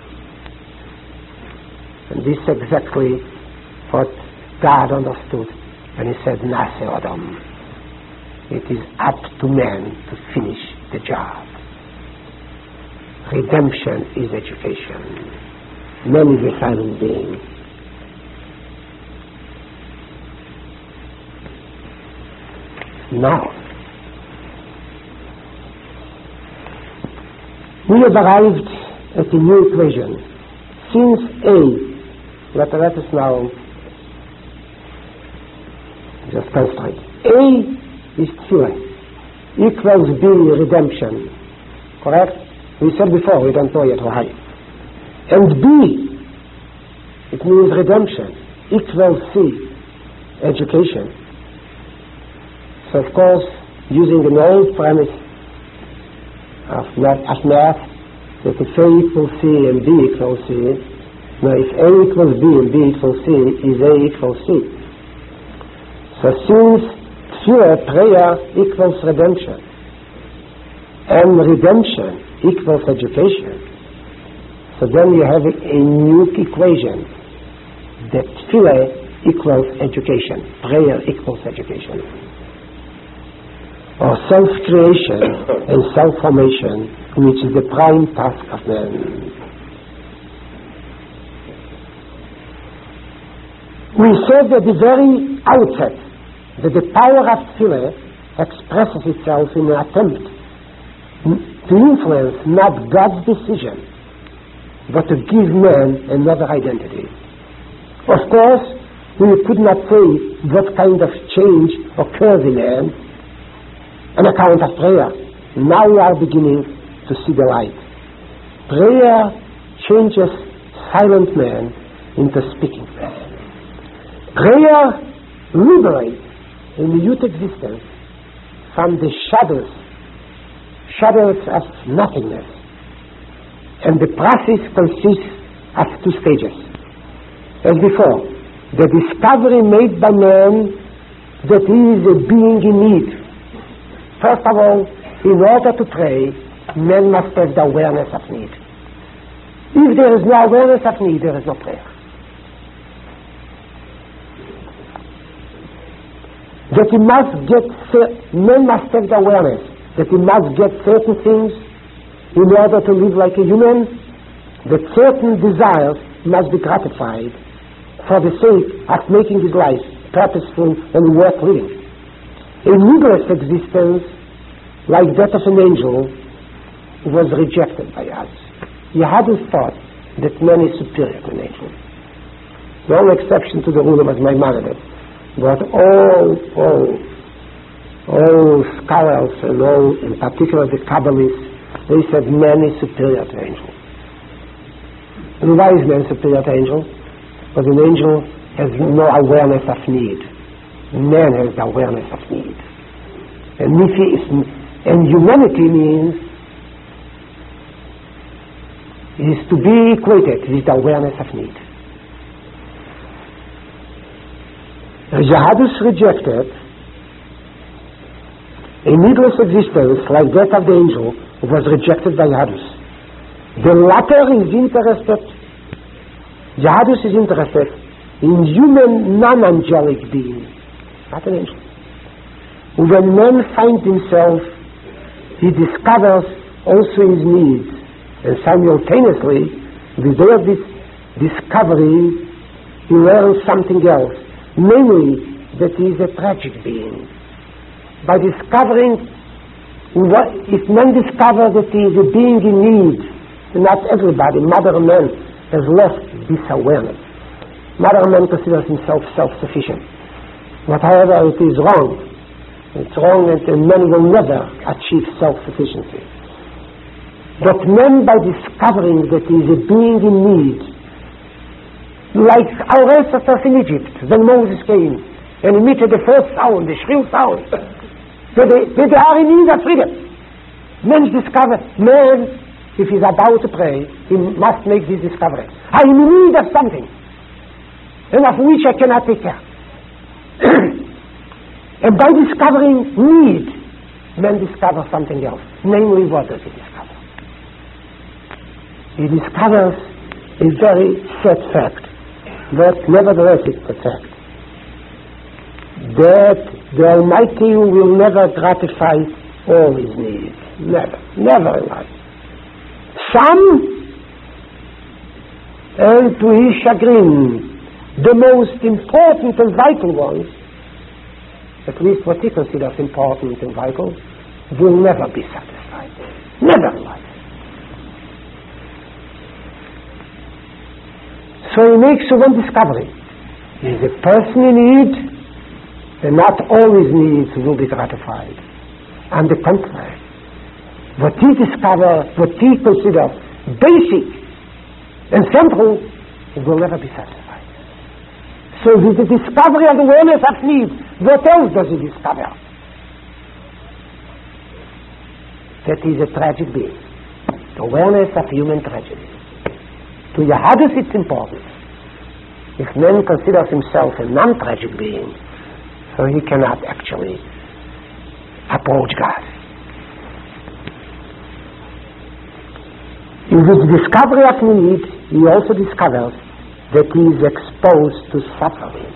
And this is exactly what God understood when he said, Nase Adam. It is up to man to finish the job. Redemption is education. Man is a silent being. Now, we have arrived at a new equation. Since A, let, let us now just concentrate. A is tefillah, equals B, redemption. Correct? We said before, we don't know yet why. And B, it means redemption, equals C, education. So of course, using an old premise of math, of math that if A equals C and B equals C, now if A equals B and B equals C, is A equals C. So since tefillah, prayer, equals redemption, and redemption equals education, So then you have a, a new equation that tefillah equals education, prayer equals education, or self-creation and self-formation, which is the prime task of man. We said at the very outset that the power of tefillah expresses itself in an attempt to influence not God's decision, but to give man another identity. Of course, we could not say what kind of change occurs in man on account of prayer. Now we are beginning to see the light. Prayer changes silent man into speaking man. Prayer liberates a minute existence from the shadows, shadows of nothingness. And the process consists of two stages. As before, the discovery made by man that he is a being in need. First of all, in order to pray, man must have the awareness of need. If there is no awareness of need, there is no prayer. That he must get, man must have the awareness that he must get certain things in order to live like a human, that certain desires must be gratified for the sake of making his life purposeful and worth living. A needless existence, like that of an angel, was rejected by us. Yehadus thought that man is superior to an angel. The only exception to the rule was Maimonides. But all, all, all scholars and all, in particular the Kabbalists, they said man is superior to angel. And why is man superior to angel? Because an angel has no awareness of need. Man has the awareness of need. And if he is, and humanity means is to be equated with the awareness of need. Yehadus rejected a needless existence like that of the angel was rejected by Yehadus. The latter is interested, Yehadus is interested in human non-angelic beings, not an angel. When man finds himself, he discovers also his needs, and simultaneously, with all this discovery, he learns something else. Namely, that he is a tragic being. By discovering, what, if man discovers that he is a being in need, not everybody, mother man, has lost this awareness. Mother man considers himself self-sufficient. But however, it is wrong. It's wrong, and man will never achieve self-sufficiency. But man, by discovering that he is a being in need, like our ancestors in Egypt, when Moses came and emitted the first sound, the shrill sound, that they, that they are in need of freedom. Men discover, man, if he's about to pray, he must make this discovery. I am in need of something, and of which I cannot take care. And by discovering need, man discovers something else. Namely, what does he discover? He discovers a very sad fact, but nevertheless it's a fact, that the Almighty will never gratify all his needs. Never. Never in life. Some, and to his chagrin, the most important and vital ones, at least what he considers important and vital, will never be satisfied. Never in life. So he makes one discovery. He is a person in need, and not all his needs will be gratified. On the contrary, what he discovers, what he considers basic and central, will never be satisfied. So with the discovery of the awareness of need, what else does he discover? That he is a tragic being. The awareness of human tragedy. To Yehadus it's important. If man considers himself a non-tragic being, so he cannot actually approach God. In this discovery of need, he also discovers that he is exposed to suffering.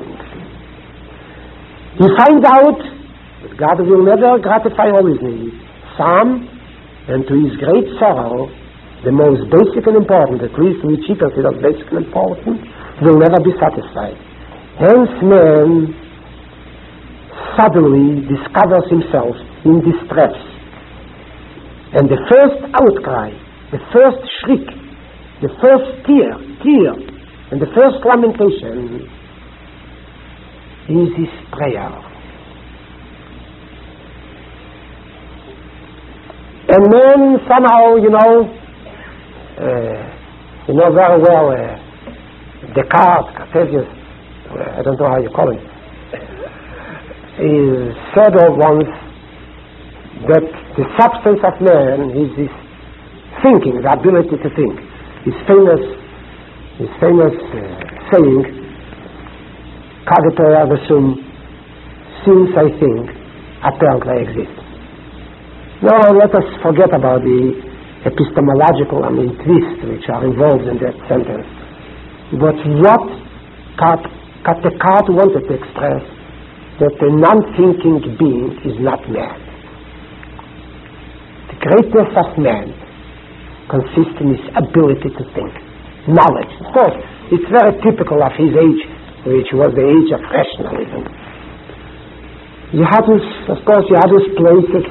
He finds out that God will never gratify all his needs. Some, and to his great sorrow, the most basic and important, at least which he considers basic and important, will never be satisfied. Hence man suddenly discovers himself in distress. And the first outcry, the first shriek, the first tear, tear, and the first lamentation is his prayer. And then somehow, you know, uh, you know very well, uh, Descartes, Cartesius, uh, I don't know how you call him, he said once that the substance of man is his thinking, the ability to think. His famous, his famous uh, saying, "Cogito ergo sum," since I think, apparently I exist. Now let us forget about the epistemological, I mean, twists which are involved in that sentence. But what Descartes wanted to express, that a non-thinking being is not man. The greatness of man consists in his ability to think. Knowledge. Of course, it's very typical of his age, which was the age of rationalism. Yahadus, of course, Yahadus places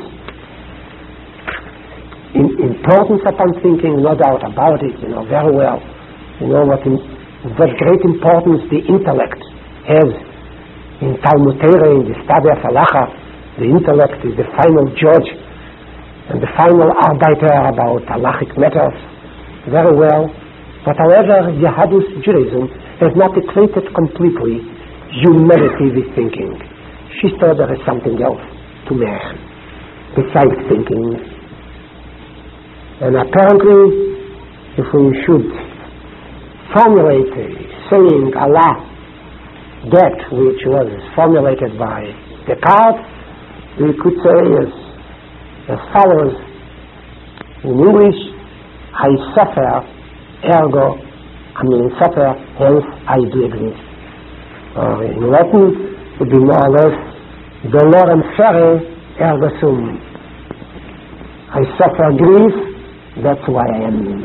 in importance upon thinking, no doubt about it, you know, very well. You know what, in, what great importance the intellect has in Talmud Torah, in the study of halacha. The intellect is the final judge and the final arbiter about halachic matters. Very well. But however, Yahadus Judaism has not equated completely humanity with thinking. She thought there is something else to man besides thinking. And apparently, if we should formulate a saying Allah, that which was formulated by Descartes, we could say as, as follows in English: I suffer, ergo, I mean suffer, hence I do exist. Or in Latin, it would be more or less dolorem fere, ergo sum. I suffer grief, that's why I am.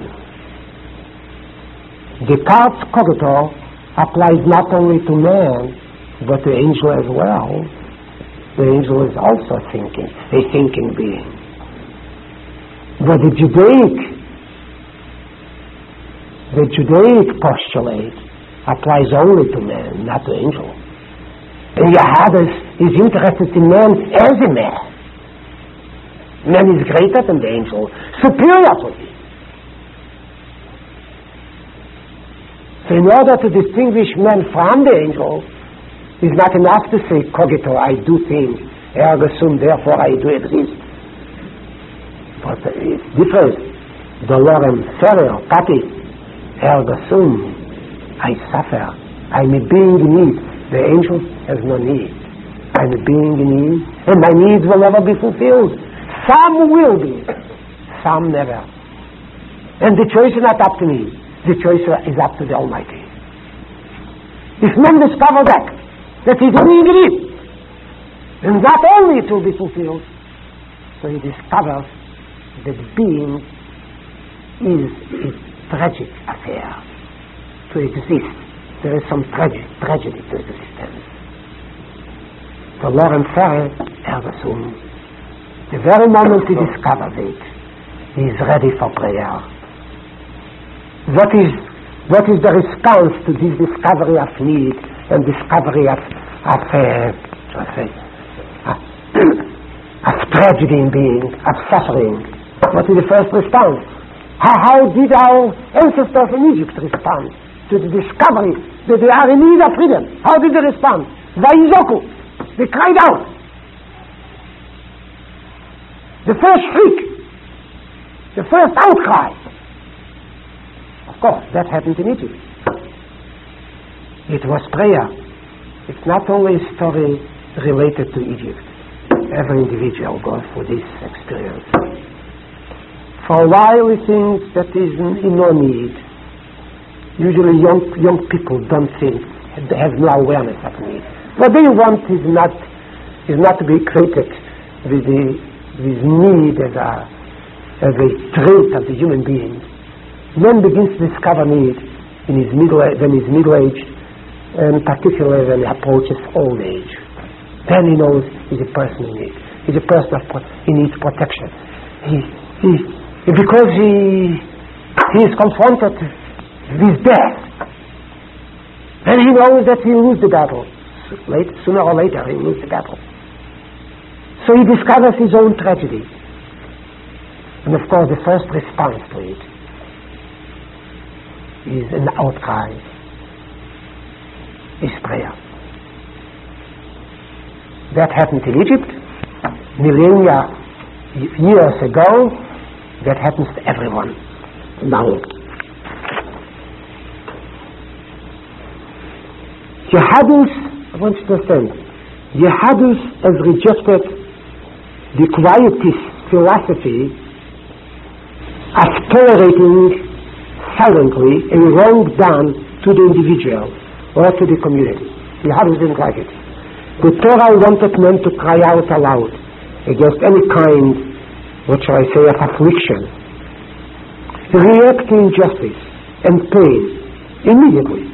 Descartes' cogito applies not only to man, but to angel as well. The angel is also thinking, a thinking being. But the Judaic, the Judaic postulate applies only to man, not to angel. And Yahadus is interested in man as a man. Man is greater than the angel, superior to him. So in order to distinguish man from the angel, it's not enough to say cogito, I do think, ergo sum, therefore I do exist. But it's different. Dolorem fere, pati, ergo sum, I suffer. I'm a being in need. The angel has no need. I'm a being in need, and my needs will never be fulfilled. Some will be, some never. And the choice is not up to me. The choice is up to the Almighty. If man discovers that, that he's a being in need, and not only it will be fulfilled, so he discovers that being is a tragic affair. To exist, there is some tragedy, tragedy to existence. Dolorem fere, ergo sum. The very moment he discovers it, he is ready for prayer. What is, what is the response to this discovery of need and discovery of, of, uh, say, uh, of tragedy in being, of suffering? What is the first response? How, how did our ancestors in Egypt respond to the discovery that they are in need of freedom? How did they respond? Vayizoku. They cried out. The first shriek, the first outcry. Of course, that happened in Egypt. It was prayer. It's not only a story related to Egypt. Every individual goes through this experience. For For a while we think that is in, in no need. Usually young young people don't think, they have no awareness of need. What they want is not is not to be created with the with need as a as a trait of the human being. Man begins to discover need in his middle when he's middle aged, and particularly when he approaches old age. Then he knows he's a person in need. He's a person of pro- he needs protection. He he because he he is confronted with death, and he knows that he will lose the battle. Late, sooner or later he will lose the battle. So he discovers his own tragedy. And of course the first response to it is an outcry, is prayer. That happened in Egypt millennia, years ago. That happens to everyone now. Yehadus, I want you to understand, Yehadus has rejected the quietist philosophy of tolerating silently a wrong done to the individual or to the community. Yehadus didn't like it. The Torah wanted men to cry out aloud against any kind, what shall I say, of affliction, react to injustice and pain immediately.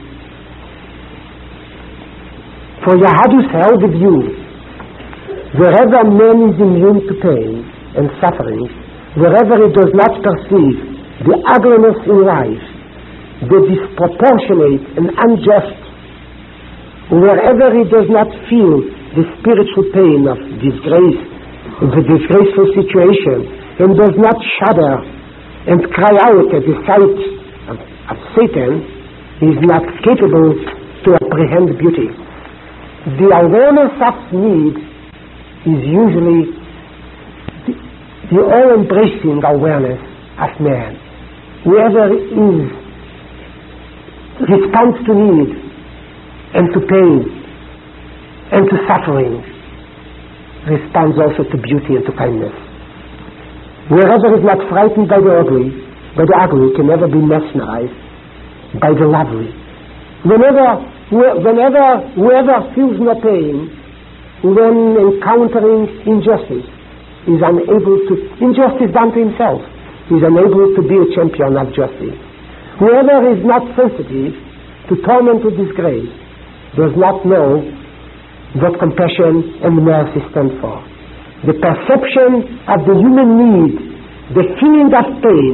For Yehadus held the view, wherever man is immune to pain and suffering, wherever he does not perceive the ugliness in life, the disproportionate and unjust, wherever he does not feel the spiritual pain of disgrace, the disgraceful situation, and does not shudder and cry out at the sight of, of Satan, he is not capable to apprehend beauty. The awareness of need is usually the, the all-embracing awareness of man. Whoever is responds to need and to pain and to suffering responds also to beauty and to kindness. Wherever is not frightened by the ugly, by the ugly can never be mesmerized by the lovely. Whenever, whenever, whoever feels no pain when encountering injustice is unable to, injustice done to himself, is unable to be a champion of justice. Whoever is not sensitive to torment or disgrace does not know what compassion and mercy stand for. The perception of the human need, the feeling of pain,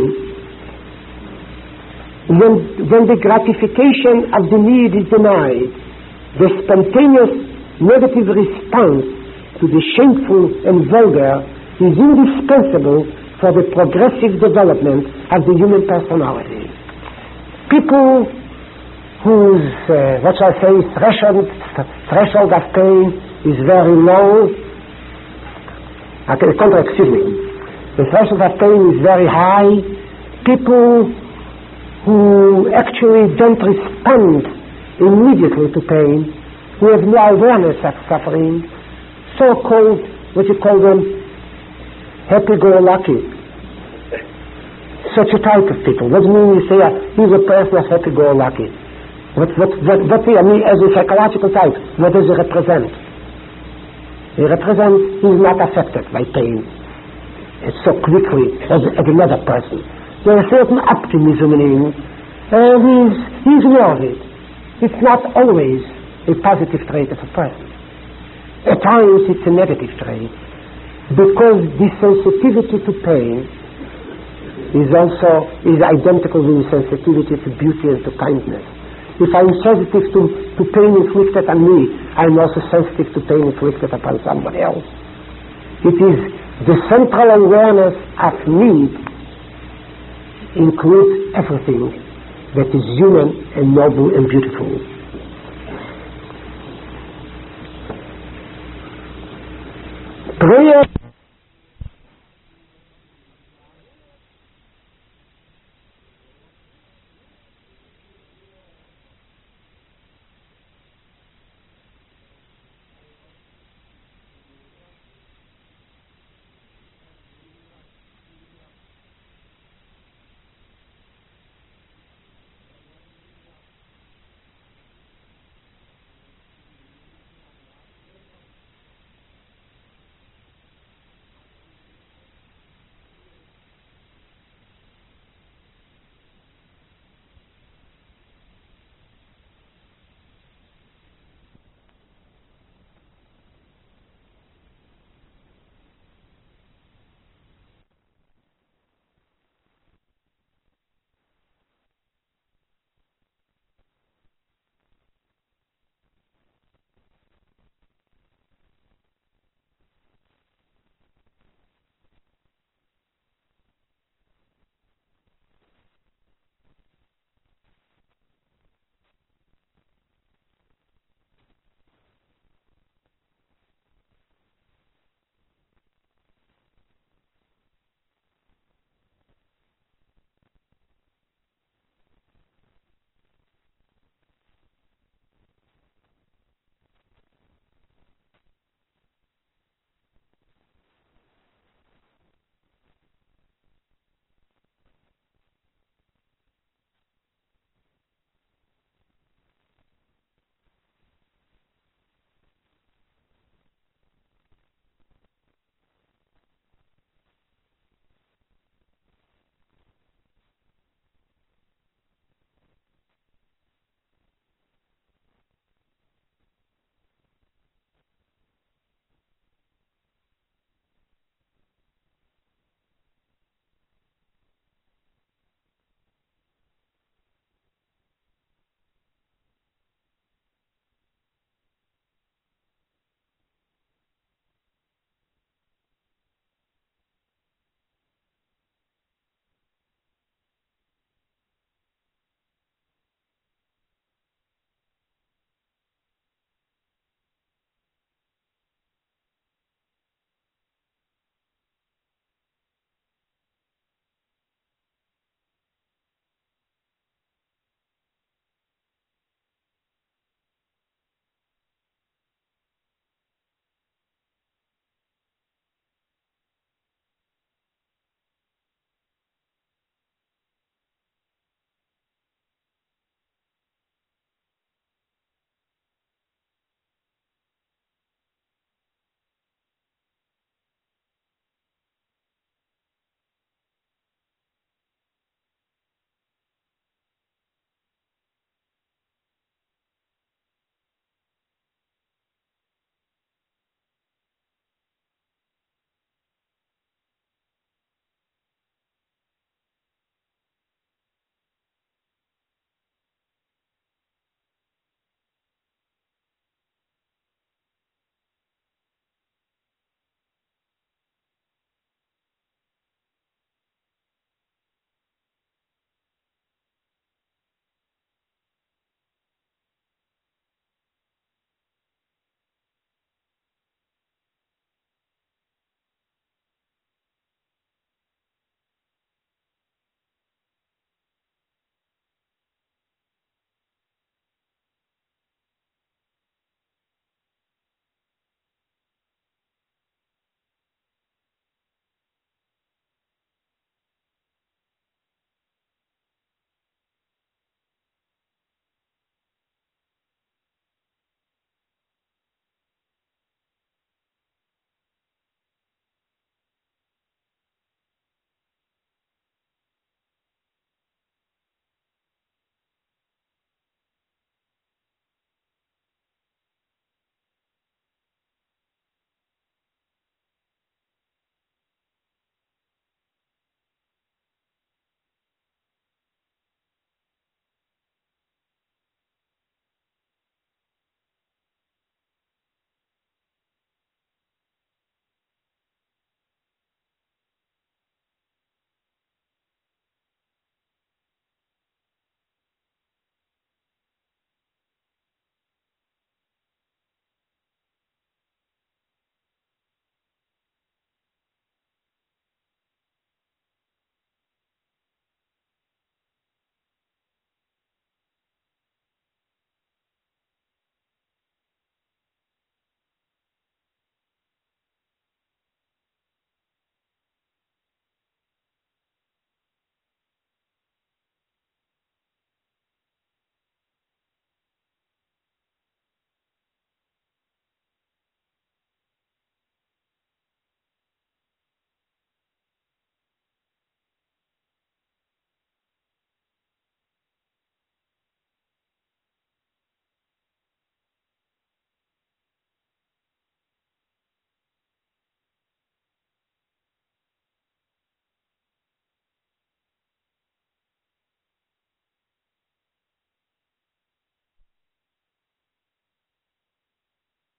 when, when the gratification of the need is denied, the spontaneous negative response to the shameful and vulgar is indispensable for the progressive development of the human personality. People whose, uh, what shall I say, threshold, threshold of pain is very low. Okay, excuse me. The threshold of pain is very high. People who actually don't respond immediately to pain, who have no awareness of suffering, so-called, what you call them, happy-go-lucky. Such a type of people. What do you mean you say uh, he's a person of happy-go-lucky? What, what, what, what I mean, as a psychological type, what does he represent? He represents, he's not affected by pain so quickly as, as another person. There's a certain optimism in him, and he's, he's aware of it. It's not always a positive trait of a person. At times it's a negative trait, because the sensitivity to pain is also is identical with sensitivity to beauty and to kindness. If I'm sensitive to, to pain inflicted on me, I'm also sensitive to pain inflicted upon somebody else. It is the central awareness of need includes everything that is human and noble and beautiful.